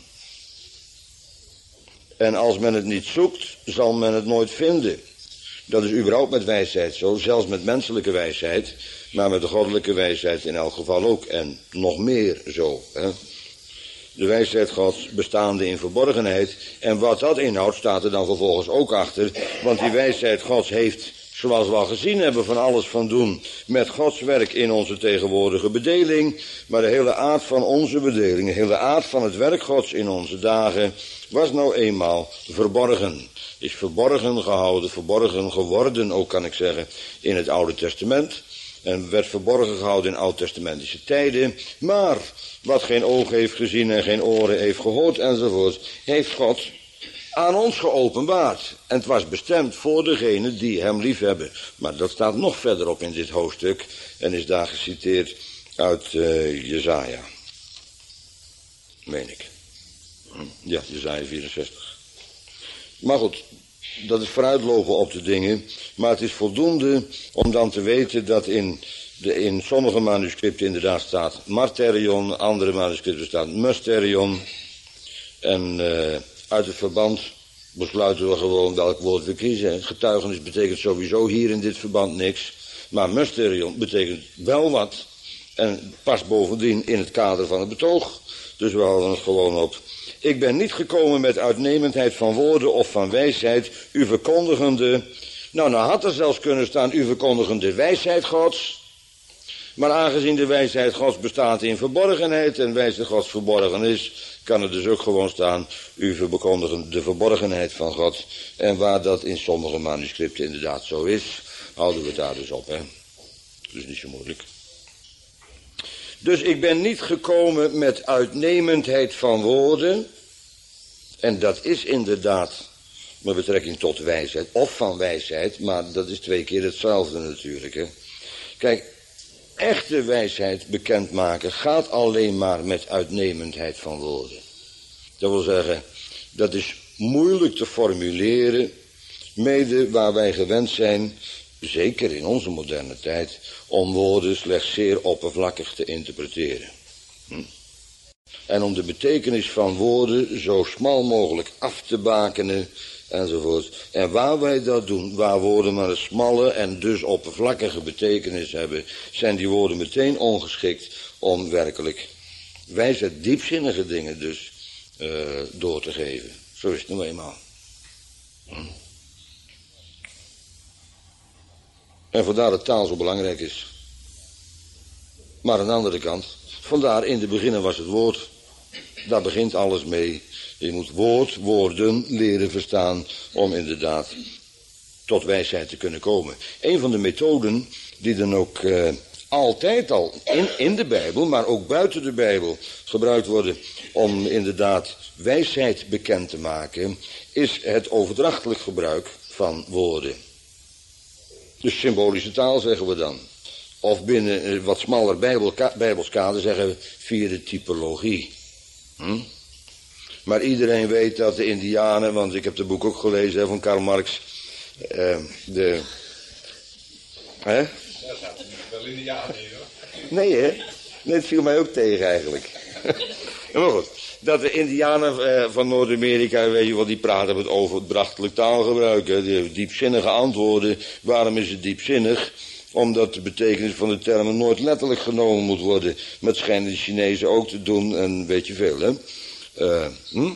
En als men het niet zoekt, zal men het nooit vinden. Dat is überhaupt met wijsheid zo, zelfs met menselijke wijsheid, maar met de goddelijke wijsheid in elk geval ook, en nog meer zo. Hè? De wijsheid Gods bestaande in verborgenheid. En wat dat inhoudt staat er dan vervolgens ook achter. Want die wijsheid Gods heeft, zoals we al gezien hebben, van alles van doen met Gods werk in onze tegenwoordige bedeling. Maar de hele aard van onze bedeling, de hele aard van het werk Gods in onze dagen, was nou eenmaal verborgen. Is verborgen gehouden, verborgen geworden ook kan ik zeggen, in het Oude Testament. En werd verborgen gehouden in oud-testamentische tijden. Maar wat geen oog heeft gezien en geen oren heeft gehoord enzovoort, heeft God aan ons geopenbaard. En het was bestemd voor degenen die hem liefhebben. Maar dat staat nog verderop in dit hoofdstuk en is daar geciteerd uit uh, Jesaja. Meen ik. Ja, Jesaja vierenzestig. Maar goed, dat is vooruitlopen op de dingen. Maar het is voldoende om dan te weten dat in, de, in sommige manuscripten inderdaad staat marterion, andere manuscripten staat mysterion. En uh, uit het verband besluiten we gewoon welk woord we kiezen. Getuigenis betekent sowieso hier in dit verband niks. Maar mysterion betekent wel wat. En past bovendien in het kader van het betoog. Dus we houden het gewoon op. Ik ben niet gekomen met uitnemendheid van woorden of van wijsheid, u verkondigende. Nou, nou had er zelfs kunnen staan, u verkondigende wijsheid Gods. Maar aangezien de wijsheid Gods bestaat in verborgenheid en wijsheid Gods verborgen is, kan er dus ook gewoon staan, u verkondigen de verborgenheid van God. En waar dat in sommige manuscripten inderdaad zo is, houden we het daar dus op, hè. Dus niet zo moeilijk. Dus ik ben niet gekomen met uitnemendheid van woorden. En dat is inderdaad met betrekking tot wijsheid, of van wijsheid, maar dat is twee keer hetzelfde natuurlijk, hè. Kijk, echte wijsheid bekendmaken gaat alleen maar met uitnemendheid van woorden. Dat wil zeggen, dat is moeilijk te formuleren, mede waar wij gewend zijn, zeker in onze moderne tijd, om woorden slechts zeer oppervlakkig te interpreteren. Hm? En om de betekenis van woorden zo smal mogelijk af te bakenen, enzovoort. En waar wij dat doen, waar woorden maar een smalle en dus oppervlakkige betekenis hebben, zijn die woorden meteen ongeschikt om werkelijk wijze, diepzinnige dingen dus uh, door te geven. Zo is het nou eenmaal. Hm? En vandaar dat taal zo belangrijk is. Maar aan de andere kant, vandaar in de beginnen was het woord. Daar begint alles mee. Je moet woord, woorden leren verstaan om inderdaad tot wijsheid te kunnen komen. Een van de methoden die dan ook uh, altijd al in, in de Bijbel, maar ook buiten de Bijbel gebruikt worden om inderdaad wijsheid bekend te maken, is het overdrachtelijk gebruik van woorden. Dus symbolische taal zeggen we dan. Of binnen een wat smaller bijbelka- bijbelskader zeggen we via de typologie. Hm? Maar iedereen weet dat de Indianen, want ik heb het boek ook gelezen hè, van Karl Marx. Uh, de... Hè? Daar zaten wel Indianen in hoor. Nee hè? Nee, het viel mij ook tegen eigenlijk. Maar goed, dat de Indianen uh, van Noord-Amerika, weet je wel, die praten met overdrachtelijk taalgebruik. Hè, die diepzinnige antwoorden. Waarom is het diepzinnig? Omdat de betekenis van de termen nooit letterlijk genomen moet worden. Met schijnen de Chinezen ook te doen en weet je veel, hè. Uh, hm?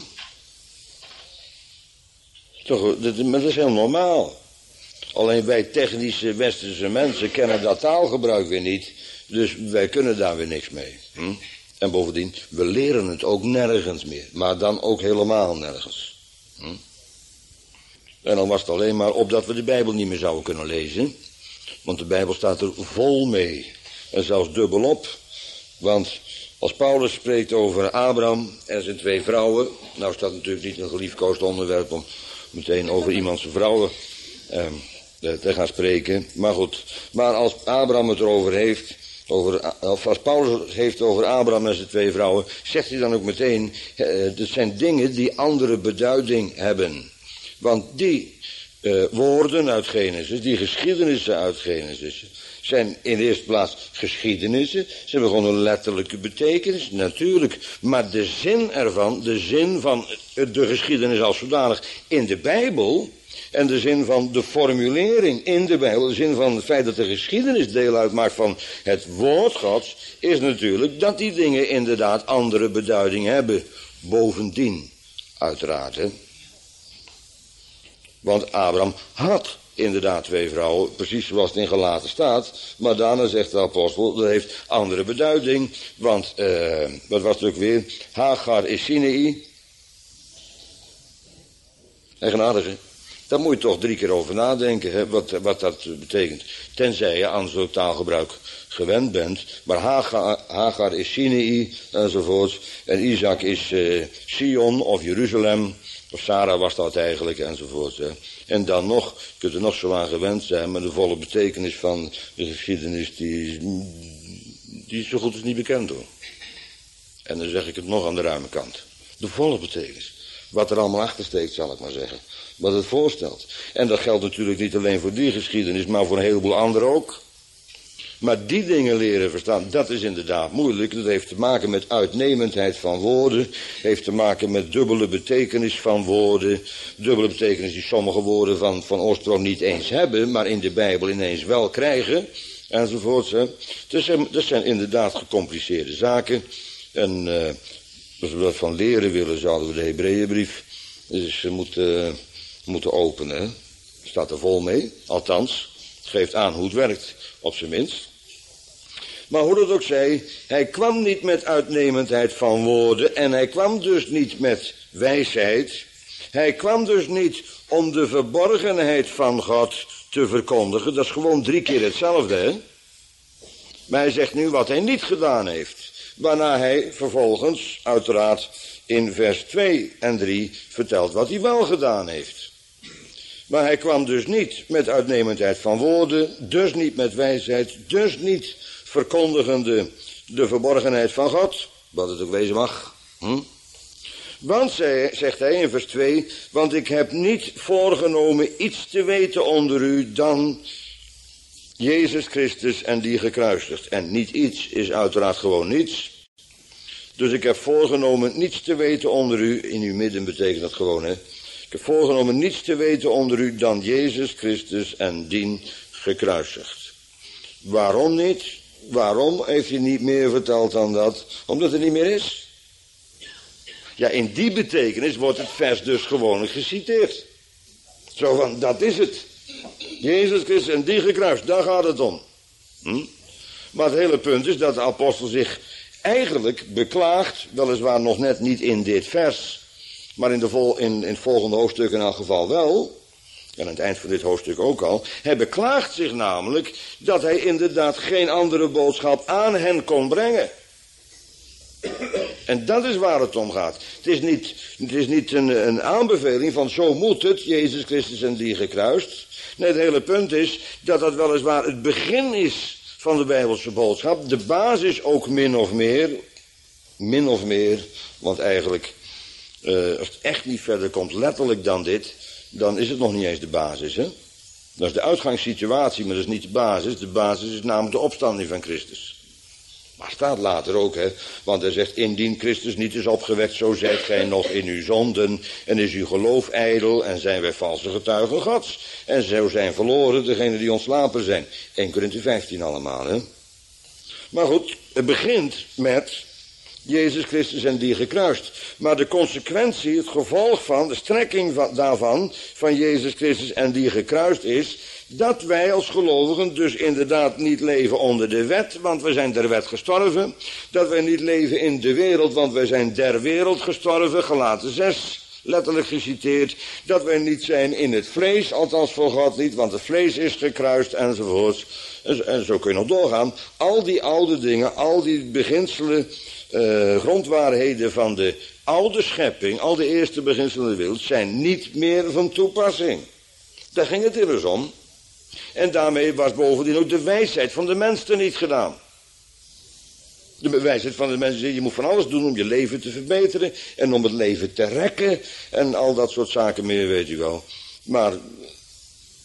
Toch, dat, maar dat is heel normaal. Alleen wij technische westerse mensen kennen dat taalgebruik weer niet. Dus wij kunnen daar weer niks mee. Hm? En bovendien, we leren het ook nergens meer. Maar dan ook helemaal nergens. Hm? En dan was het alleen maar opdat we de Bijbel niet meer zouden kunnen lezen. Want de Bijbel staat er vol mee. En zelfs dubbelop. Want als Paulus spreekt over Abraham en zijn twee vrouwen. Nou staat natuurlijk niet een geliefkoosd onderwerp om meteen over iemands vrouwen eh, te gaan spreken. Maar goed, maar als Abraham het erover heeft, over, of als Paulus het heeft over Abraham en zijn twee vrouwen, zegt hij dan ook meteen, eh, dat zijn dingen die andere beduiding hebben. Want die uh, woorden uit Genesis, die geschiedenissen uit Genesis, zijn in de eerste plaats geschiedenissen. Ze hebben gewoon een letterlijke betekenis, natuurlijk. Maar de zin ervan, de zin van de geschiedenis als zodanig in de Bijbel, en de zin van de formulering in de Bijbel, de zin van het feit dat de geschiedenis deel uitmaakt van het woord Gods, is natuurlijk dat die dingen inderdaad andere beduiding hebben. Bovendien, uiteraard, hè. Want Abraham had inderdaad twee vrouwen, precies zoals het in Galaten staat. Maar daarna zegt de apostel, dat heeft andere beduiding. Want, uh, wat was het ook weer? Hagar is Sinai. Eigenaardige. Daar moet je toch drie keer over nadenken, hè, wat, wat dat betekent. Tenzij je aan zo'n taalgebruik gewend bent. Maar Hagar, Hagar is Sinai, enzovoort. En Isaac is uh, Sion of Jeruzalem. Of Sarah was dat eigenlijk, enzovoort. Hè. En dan nog, je kunt er nog zo aan gewend zijn, maar de volle betekenis van de geschiedenis, die, die is zo goed als niet bekend hoor. En dan zeg ik het nog aan de ruime kant. De volle betekenis. Wat er allemaal achter steekt, zal ik maar zeggen. Wat het voorstelt. En dat geldt natuurlijk niet alleen voor die geschiedenis, maar voor een heleboel anderen ook. Maar die dingen leren verstaan, dat is inderdaad moeilijk. Dat heeft te maken met uitnemendheid van woorden. Heeft te maken met dubbele betekenis van woorden. Dubbele betekenis die sommige woorden van, van oorsprong niet eens hebben, maar in de Bijbel ineens wel krijgen. Enzovoort. Dus dat zijn inderdaad gecompliceerde zaken. En uh, als we dat van leren willen, zouden we de Hebreeënbrief dus moeten, moeten openen. Staat er vol mee, althans. Het geeft aan hoe het werkt, op zijn minst. Maar hoe dat ook zij, hij kwam niet met uitnemendheid van woorden en hij kwam dus niet met wijsheid. Hij kwam dus niet om de verborgenheid van God te verkondigen. Dat is gewoon drie keer hetzelfde, hè. Maar hij zegt nu wat hij niet gedaan heeft. Waarna hij vervolgens, uiteraard in vers twee en drie, vertelt wat hij wel gedaan heeft. Maar hij kwam dus niet met uitnemendheid van woorden, dus niet met wijsheid, dus niet verkondigende de verborgenheid van God, wat het ook wezen mag. Hm? Want, zij, zegt hij in vers twee, want ik heb niet voorgenomen iets te weten onder u dan Jezus Christus en die gekruisigd. En niet iets is uiteraard gewoon niets. Dus ik heb voorgenomen niets te weten onder u, in uw midden betekent dat gewoon, hè. Ik heb voorgenomen niets te weten onder u dan Jezus Christus en dien gekruisigd. Waarom niet? Waarom heeft hij niet meer verteld dan dat? Omdat het niet meer is. Ja, in die betekenis wordt het vers dus gewoon geciteerd. Zo van, dat is het. Jezus Christus en die gekruisigd, daar gaat het om. Hm? Maar het hele punt is dat de apostel zich eigenlijk beklaagt, weliswaar nog net niet in dit vers, maar in, de vol, in, in het volgende hoofdstuk in elk geval wel, en aan het eind van dit hoofdstuk ook al. Hij beklaagt zich namelijk dat hij inderdaad geen andere boodschap aan hen kon brengen. En dat is waar het om gaat. Het is niet, het is niet een, een aanbeveling van zo moet het, Jezus Christus en die gekruist. Nee, het hele punt is dat dat weliswaar het begin is van de Bijbelse boodschap. De basis ook min of meer. Min of meer, want eigenlijk, uh, als het echt niet verder komt letterlijk dan dit, dan is het nog niet eens de basis, hè. Dat is de uitgangssituatie, maar dat is niet de basis. De basis is namelijk de opstanding van Christus. Maar staat later ook, hè. Want hij zegt, indien Christus niet is opgewekt, zo zijt gij nog in uw zonden. En is uw geloof ijdel en zijn wij valse getuigen Gods. En zo zijn verloren degenen die ontslapen zijn. Eerste Korinthe vijftien allemaal, hè. Maar goed, het begint met Jezus Christus en die gekruist. Maar de consequentie, het gevolg van, de strekking van, daarvan, van Jezus Christus en die gekruist is, dat wij als gelovigen dus inderdaad niet leven onder de wet, want we zijn der wet gestorven. Dat wij niet leven in de wereld, want wij zijn der wereld gestorven, Galaten zes, letterlijk geciteerd. Dat wij niet zijn in het vlees, althans voor God niet, want het vlees is gekruist enzovoort. En, en zo kun je nog doorgaan. Al die oude dingen, al die beginselen, Uh, grondwaarheden van de oude schepping, al de eerste beginselen van de wereld, zijn niet meer van toepassing. Daar ging het immers om. En daarmee was bovendien ook de wijsheid van de mens er niet gedaan. De wijsheid van de mensen, je moet van alles doen om je leven te verbeteren en om het leven te rekken en al dat soort zaken meer, weet u wel. Maar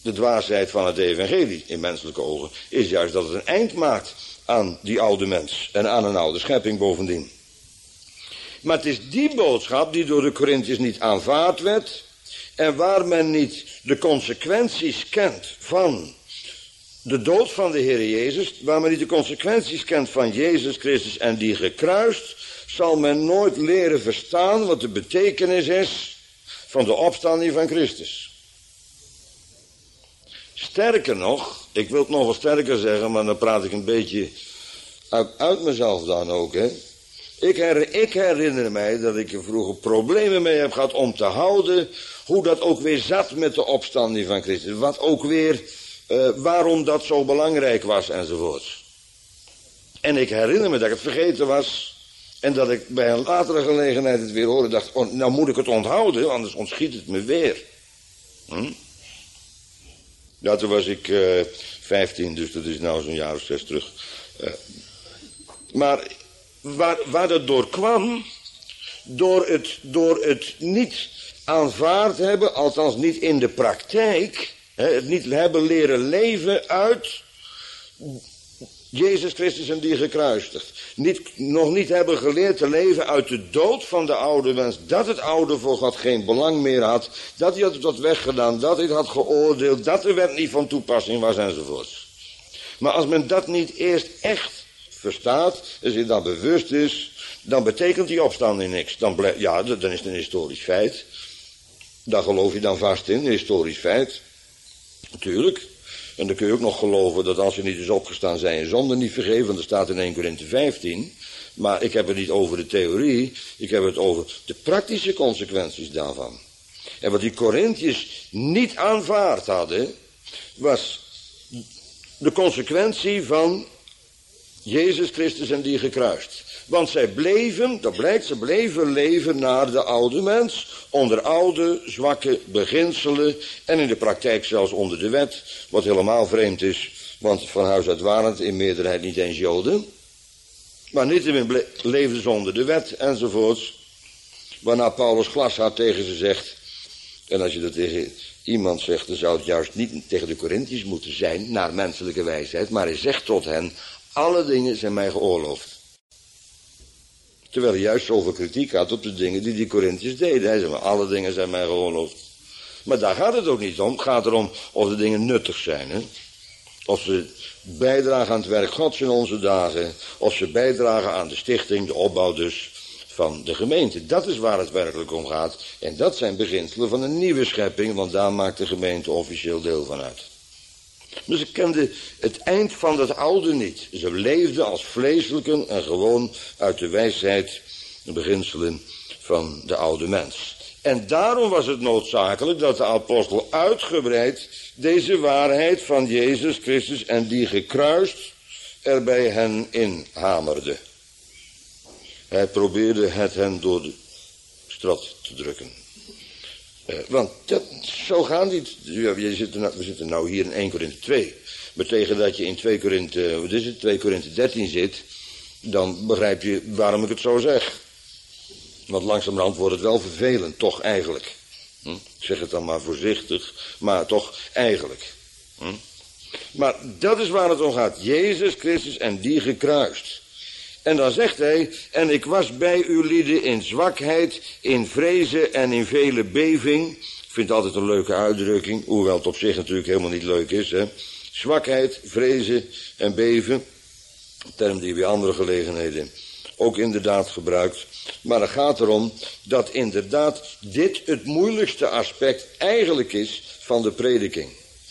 de dwaasheid van het evangelie in menselijke ogen is juist dat het een eind maakt aan die oude mens en aan een oude schepping bovendien. Maar het is die boodschap die door de Korintiërs niet aanvaard werd en waar men niet de consequenties kent van de dood van de Heer Jezus, waar men niet de consequenties kent van Jezus Christus en die gekruist, zal men nooit leren verstaan wat de betekenis is van de opstanding van Christus. Sterker nog, ik wil het nog wel sterker zeggen, maar dan praat ik een beetje uit, uit mezelf dan ook, hè. Ik, her, ik herinner mij dat ik er vroeger problemen mee heb gehad om te houden hoe dat ook weer zat met de opstanding van Christus. Wat ook weer, uh, waarom dat zo belangrijk was enzovoorts. En ik herinner me dat ik het vergeten was en dat ik bij een latere gelegenheid het weer hoorde dacht, oh, nou moet ik het onthouden, anders ontschiet het me weer. Hm? Ja, toen was ik uh, vijftien, dus dat is nou zo'n jaar of zes terug. Uh, maar waar, waar dat door kwam, door het, door het niet aanvaard hebben, althans niet in de praktijk, hè, het niet hebben leren leven uit Jezus Christus en die gekruisigd. Niet, nog niet hebben geleerd te leven uit de dood van de oude mens. Dat het oude voor God geen belang meer had. Dat hij het had weggedaan. Dat hij het had geoordeeld. Dat de wet niet van toepassing was enzovoorts. Maar als men dat niet eerst echt verstaat. En zich dan bewust is. Dan betekent die opstanding niks. Dan blijf, ja, dan is het een historisch feit. Daar geloof je dan vast in. Een historisch feit. Natuurlijk. En dan kun je ook nog geloven dat als je niet is opgestaan, zijn je zonde niet vergeven. Want er staat in Eerste Korinthe vijftien. Maar ik heb het niet over de theorie. Ik heb het over de praktische consequenties daarvan. En wat die Korintiërs niet aanvaard hadden, was de consequentie van Jezus Christus en die gekruist. Want zij bleven, dat blijkt, ze bleven leven naar de oude mens. Onder oude, zwakke beginselen. En in de praktijk zelfs onder de wet. Wat helemaal vreemd is. Want van huis uit waren het in meerderheid niet eens Joden. Maar niettemin leefden ze onder de wet enzovoorts. Waarna Paulus glashard tegen ze zegt. En als je dat tegen iemand zegt, dan zou het juist niet tegen de Korintiërs moeten zijn. Naar menselijke wijsheid. Maar hij zegt tot hen, alle dingen zijn mij geoorloofd. Terwijl hij juist zoveel kritiek had op de dingen die die Korintiërs deden. Hij zei, maar alle dingen zijn mij geoorloofd. Maar daar gaat het ook niet om. Het gaat erom of de dingen nuttig zijn. Hè? Of ze bijdragen aan het werk Gods in onze dagen. Of ze bijdragen aan de stichting, de opbouw dus van de gemeente. Dat is waar het werkelijk om gaat. En dat zijn beginselen van een nieuwe schepping. Want daar maakt de gemeente officieel deel van uit. Maar ze kenden het eind van dat oude niet. Ze leefden als vleeselijken en gewoon uit de wijsheid en beginselen van de oude mens. En daarom was het noodzakelijk dat de apostel uitgebreid deze waarheid van Jezus Christus en die gekruist er bij hen inhamerde. Hij probeerde het hen door de strot te drukken. Uh, want dat, zo gaan die. Ja, je zit er nou, we zitten nou hier in Eerste Korinthe twee. Maar tegen dat je in Tweede Korinthe, wat is het, Tweede Korinthe dertien zit, dan begrijp je waarom ik het zo zeg. Want langzamerhand wordt het wel vervelend, toch eigenlijk. Hm? Ik zeg het dan maar voorzichtig, maar toch eigenlijk. Hm? Maar dat is waar het om gaat. Jezus Christus en die gekruist. En dan zegt hij, en ik was bij uw lieden in zwakheid, in vrezen en in vele beving. Ik vind het altijd een leuke uitdrukking, hoewel het op zich natuurlijk helemaal niet leuk is. Hè? Zwakheid, vrezen en beven. Een term die bij andere gelegenheden ook inderdaad gebruikt. Maar het gaat erom dat inderdaad dit het moeilijkste aspect eigenlijk is van de prediking.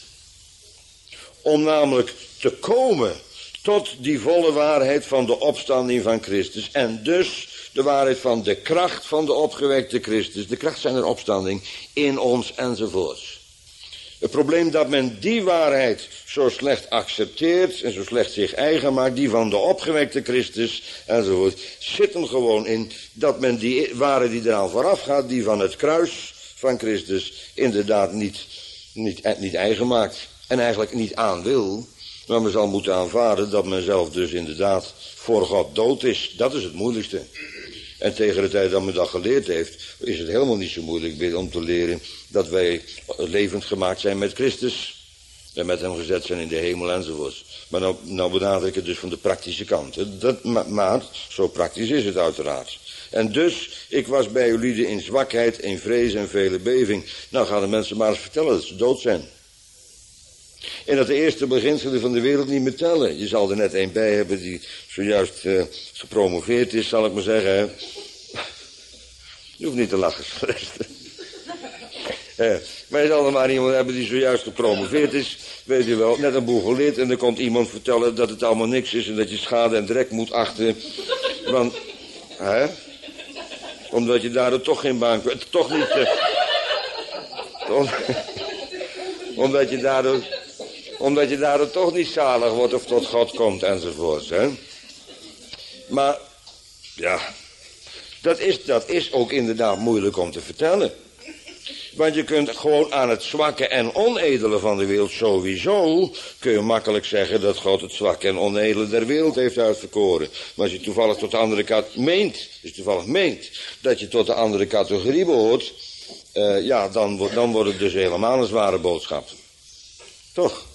Om namelijk te komen tot die volle waarheid van de opstanding van Christus. En dus de waarheid van de kracht van de opgewekte Christus. De kracht zijn er opstanding in ons enzovoorts. Het probleem dat men die waarheid zo slecht accepteert en zo slecht zich eigen maakt, die van de opgewekte Christus enzovoort, zit hem gewoon in dat men die waarheid die eraan vooraf gaat, die van het kruis van Christus, inderdaad niet, niet, niet eigen maakt en eigenlijk niet aan wil. Maar men zal moeten aanvaarden dat men zelf dus inderdaad voor God dood is. Dat is het moeilijkste. En tegen de tijd dat men dat geleerd heeft, is het helemaal niet zo moeilijk om te leren dat wij levend gemaakt zijn met Christus. en met hem gezet zijn in de hemel enzovoorts. Maar nou, nou benadruk ik het dus van de praktische kant. Hè. Dat, maar, maar zo praktisch is het uiteraard. En dus, ik was bij jullie in zwakheid, in vrees en vele beving. Nou gaan de mensen maar eens vertellen dat ze dood zijn. En dat de eerste beginselen van de wereld niet meer tellen. Je zal er net een bij hebben die zojuist uh, gepromoveerd is, zal ik maar zeggen. Hè. Je hoeft niet te lachen. Ja, maar je zal er maar iemand hebben die zojuist gepromoveerd is, weet je wel, net een boel geleerd. En dan komt iemand vertellen dat het allemaal niks is en dat je schade en drek moet achten. Want, hè? Omdat je daardoor toch geen baan kwijt, toch niet... Uh, om, omdat je daardoor... Omdat je daardoor toch niet zalig wordt of tot God komt enzovoorts, hè. Maar, ja, dat is, dat is ook inderdaad moeilijk om te vertellen. Want je kunt gewoon aan het zwakke en onedele van de wereld sowieso, kun je makkelijk zeggen dat God het zwakke en onedele der wereld heeft uitverkoren. Maar als je toevallig tot de andere kat meent, dus toevallig meent, dat je tot de andere categorie behoort, uh, ja, dan, dan wordt het dus helemaal een zware boodschap. Toch?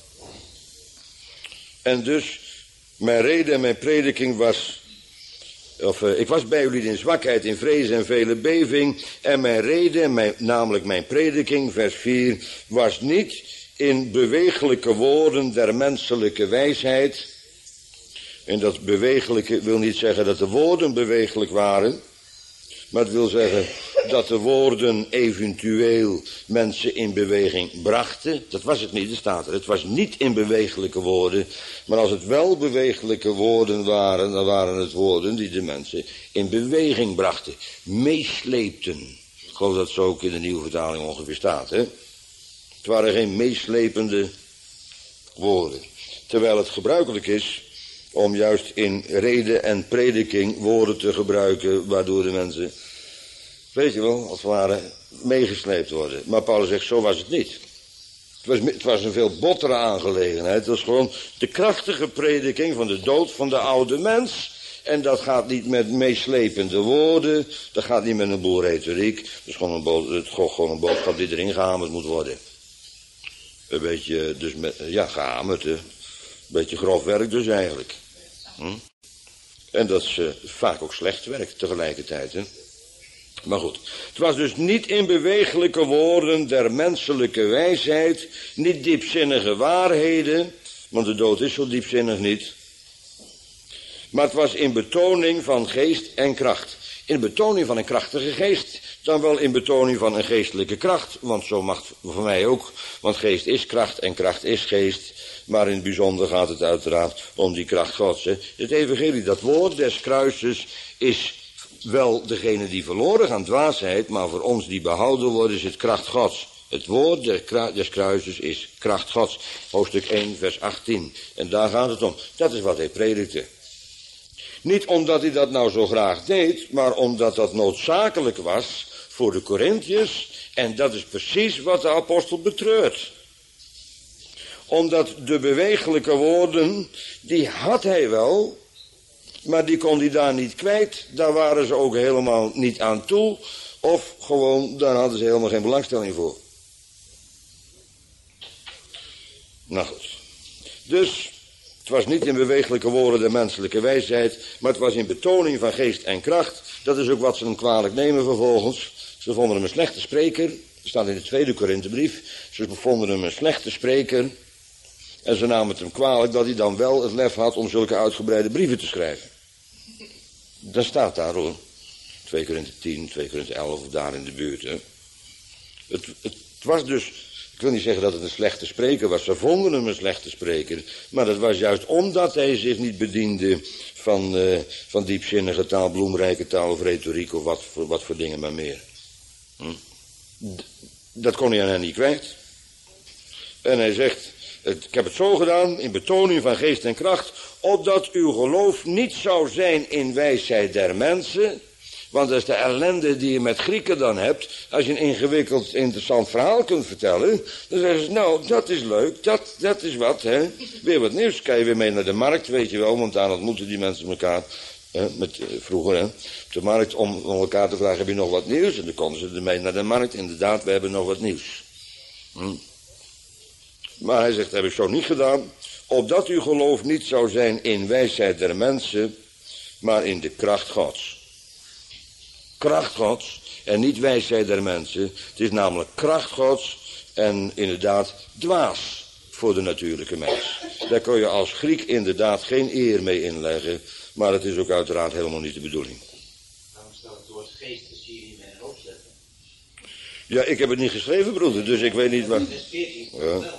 En dus, mijn reden en mijn prediking was... Of, uh, ik was bij jullie in zwakheid, in vrees en vele beving. En mijn reden, mijn, namelijk mijn prediking, vers vier, was niet in bewegelijke woorden der menselijke wijsheid. En dat bewegelijke wil niet zeggen dat de woorden bewegelijk waren. Maar het wil zeggen dat de woorden eventueel mensen in beweging brachten. Dat was het niet, er staat er. Het was niet in bewegelijke woorden. Maar als het wel bewegelijke woorden waren, dan waren het woorden die de mensen in beweging brachten. Meesleepten. Ik geloof dat zo ook in de nieuwe vertaling ongeveer staat, hè. Het waren geen meeslepende woorden. Terwijl het gebruikelijk is om juist in reden en prediking woorden te gebruiken waardoor de mensen, weet je wel, als het ware meegesleept worden. Maar Paulus zegt, zo was het niet. Het was, het was een veel bottere aangelegenheid. Het was gewoon de krachtige prediking van de dood van de oude mens. En dat gaat niet met meeslepende woorden. Dat gaat niet met een boel retoriek. Het is gewoon een, bo- het is gewoon een boodschap die erin gehamerd moet worden. Een beetje, dus met, ja, gehamerd, hè. Een beetje grof werk dus eigenlijk. Hm? En dat is uh, vaak ook slecht werk tegelijkertijd, hè. Maar goed, het was dus niet in bewegelijke woorden der menselijke wijsheid, niet diepzinnige waarheden, want de dood is zo diepzinnig niet. Maar het was in betoning van geest en kracht. In betoning van een krachtige geest, dan wel in betoning van een geestelijke kracht, want zo mag het voor mij ook, want geest is kracht en kracht is geest. Maar in het bijzonder gaat het uiteraard om die kracht Gods. Hè. Het evangelie, dat woord des kruises, is wel degene die verloren gaan, dwaasheid, maar voor ons die behouden worden is het kracht Gods. Het woord des kruises is kracht Gods. Hoofdstuk één, vers achttien. En daar gaat het om. Dat is wat hij predikte. Niet omdat hij dat nou zo graag deed, maar omdat dat noodzakelijk was voor de Korintiërs. En dat is precies wat de apostel betreurt. Omdat de bewegelijke woorden, die had hij wel, maar die kon hij daar niet kwijt. Daar waren ze ook helemaal niet aan toe. Of gewoon, daar hadden ze helemaal geen belangstelling voor. Nou goed. Dus, het was niet in bewegelijke woorden de menselijke wijsheid, maar het was in betoning van geest en kracht. Dat is ook wat ze hem kwalijk nemen vervolgens. Ze vonden hem een slechte spreker. Dat staat in de tweede Korinthebrief. Ze vonden hem een slechte spreker. En ze namen het hem kwalijk dat hij dan wel het lef had om zulke uitgebreide brieven te schrijven. Dat staat daar hoor. twee Korinthe tien, twee Korinthe elf, of daar in de buurt. Hè. Het, het was dus, ik wil niet zeggen dat het een slechte spreker was. Ze vonden hem een slechte spreker. Maar dat was juist omdat hij zich niet bediende van, uh, van diepzinnige taal, bloemrijke taal of retoriek of wat voor, wat voor dingen maar meer. Hm? Dat kon hij aan hen niet kwijt. En hij zegt, ik heb het zo gedaan, in betoning van geest en kracht, opdat uw geloof niet zou zijn in wijsheid der mensen. Want dat is de ellende die je met Grieken dan hebt. Als je een ingewikkeld, interessant verhaal kunt vertellen, dan zeggen ze, nou, dat is leuk, dat, dat is wat, hè. Weer wat nieuws, kan je weer mee naar de markt, weet je wel, want daar ontmoeten die mensen elkaar, hè, met, uh, vroeger, hè, op de markt, om, om elkaar te vragen, heb je nog wat nieuws? En dan konden ze ermee naar de markt, inderdaad, we hebben nog wat nieuws. Hm. Maar hij zegt, dat heb ik zo niet gedaan. Opdat uw geloof niet zou zijn in wijsheid der mensen, maar in de kracht Gods. Kracht Gods en niet wijsheid der mensen. Het is namelijk kracht Gods en inderdaad dwaas voor de natuurlijke mens. Daar kun je als Griek inderdaad geen eer mee inleggen, maar het is ook uiteraard helemaal niet de bedoeling. Waarom staat het woord geest dus hier niet met een hoofdletter? Ja, ik heb het niet geschreven, broeder, dus ik weet niet wat... Vers veertien, Ja.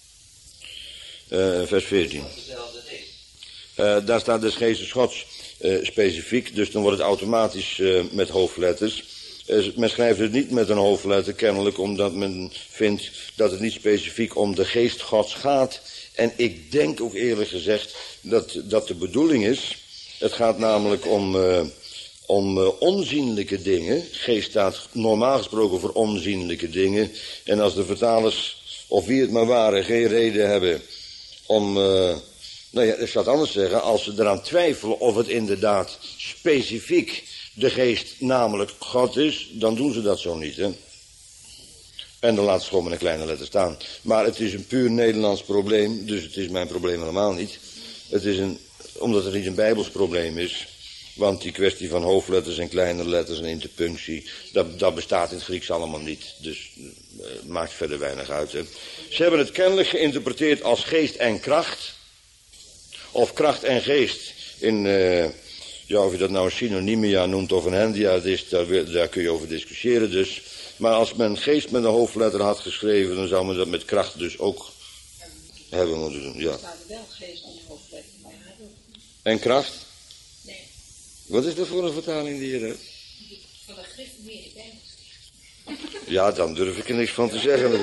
Uh, vers veertien. Dezelfde geest. Uh, daar staat dus Geestes Gods uh, specifiek, dus dan wordt het automatisch uh, met hoofdletters. Uh, men schrijft het niet met een hoofdletter, kennelijk omdat men vindt dat het niet specifiek om de geest Gods gaat. En ik denk ook eerlijk gezegd dat dat de bedoeling is. Het gaat namelijk om, uh, om uh, onzienlijke dingen. Geest staat normaal gesproken voor onzienlijke dingen. En als de vertalers, of wie het maar waren, geen reden hebben om... Uh, nou ja, ik zou het anders zeggen, als ze eraan twijfelen of het inderdaad specifiek de geest namelijk God is, dan doen ze dat zo niet, hè. En dan laten ze gewoon met een kleine letter staan. Maar het is een puur Nederlands probleem, dus het is mijn probleem helemaal niet. Het is een, omdat het niet een Bijbels probleem is, want die kwestie van hoofdletters en kleine letters en interpunctie, dat, dat bestaat in het Grieks allemaal niet. Dus uh, maakt verder weinig uit, hè. Ze hebben het kennelijk geïnterpreteerd als geest en kracht, of kracht en geest in... Uh, Ja, of je dat nou een synonymia noemt of een hendia is, daar, daar kun je over discussiëren dus. Maar als men geest met een hoofdletter had geschreven, dan zou men dat met kracht dus ook hebben moeten doen. Ja. Er staat wel geest met een hoofdletter, maar hij doet het niet. En kracht? Nee, Wat is dat voor een vertaling die je hebt? van de gereformeerde Bijbel. Ja, dan durf ik er niks van te zeggen.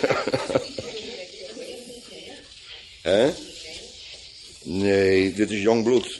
Hè? Nee, dit is jong bloed.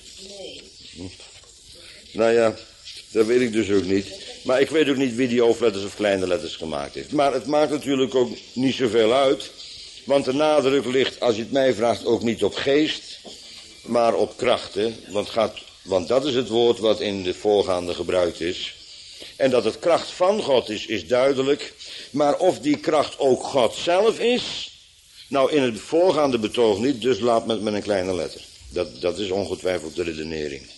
Nou ja, dat weet ik dus ook niet. Maar ik weet ook niet wie die hoofdletters of kleine letters gemaakt heeft. Maar het maakt natuurlijk ook niet zoveel uit. Want de nadruk ligt, als je het mij vraagt, ook niet op geest, maar op kracht. Hè? Want, gaat, want dat is het woord wat in de voorgaande gebruikt is. En dat het kracht van God is, is duidelijk. Maar of die kracht ook God zelf is, nou in het voorgaande betoog niet, dus laat met, met een kleine letter. Dat, dat is ongetwijfeld de redenering.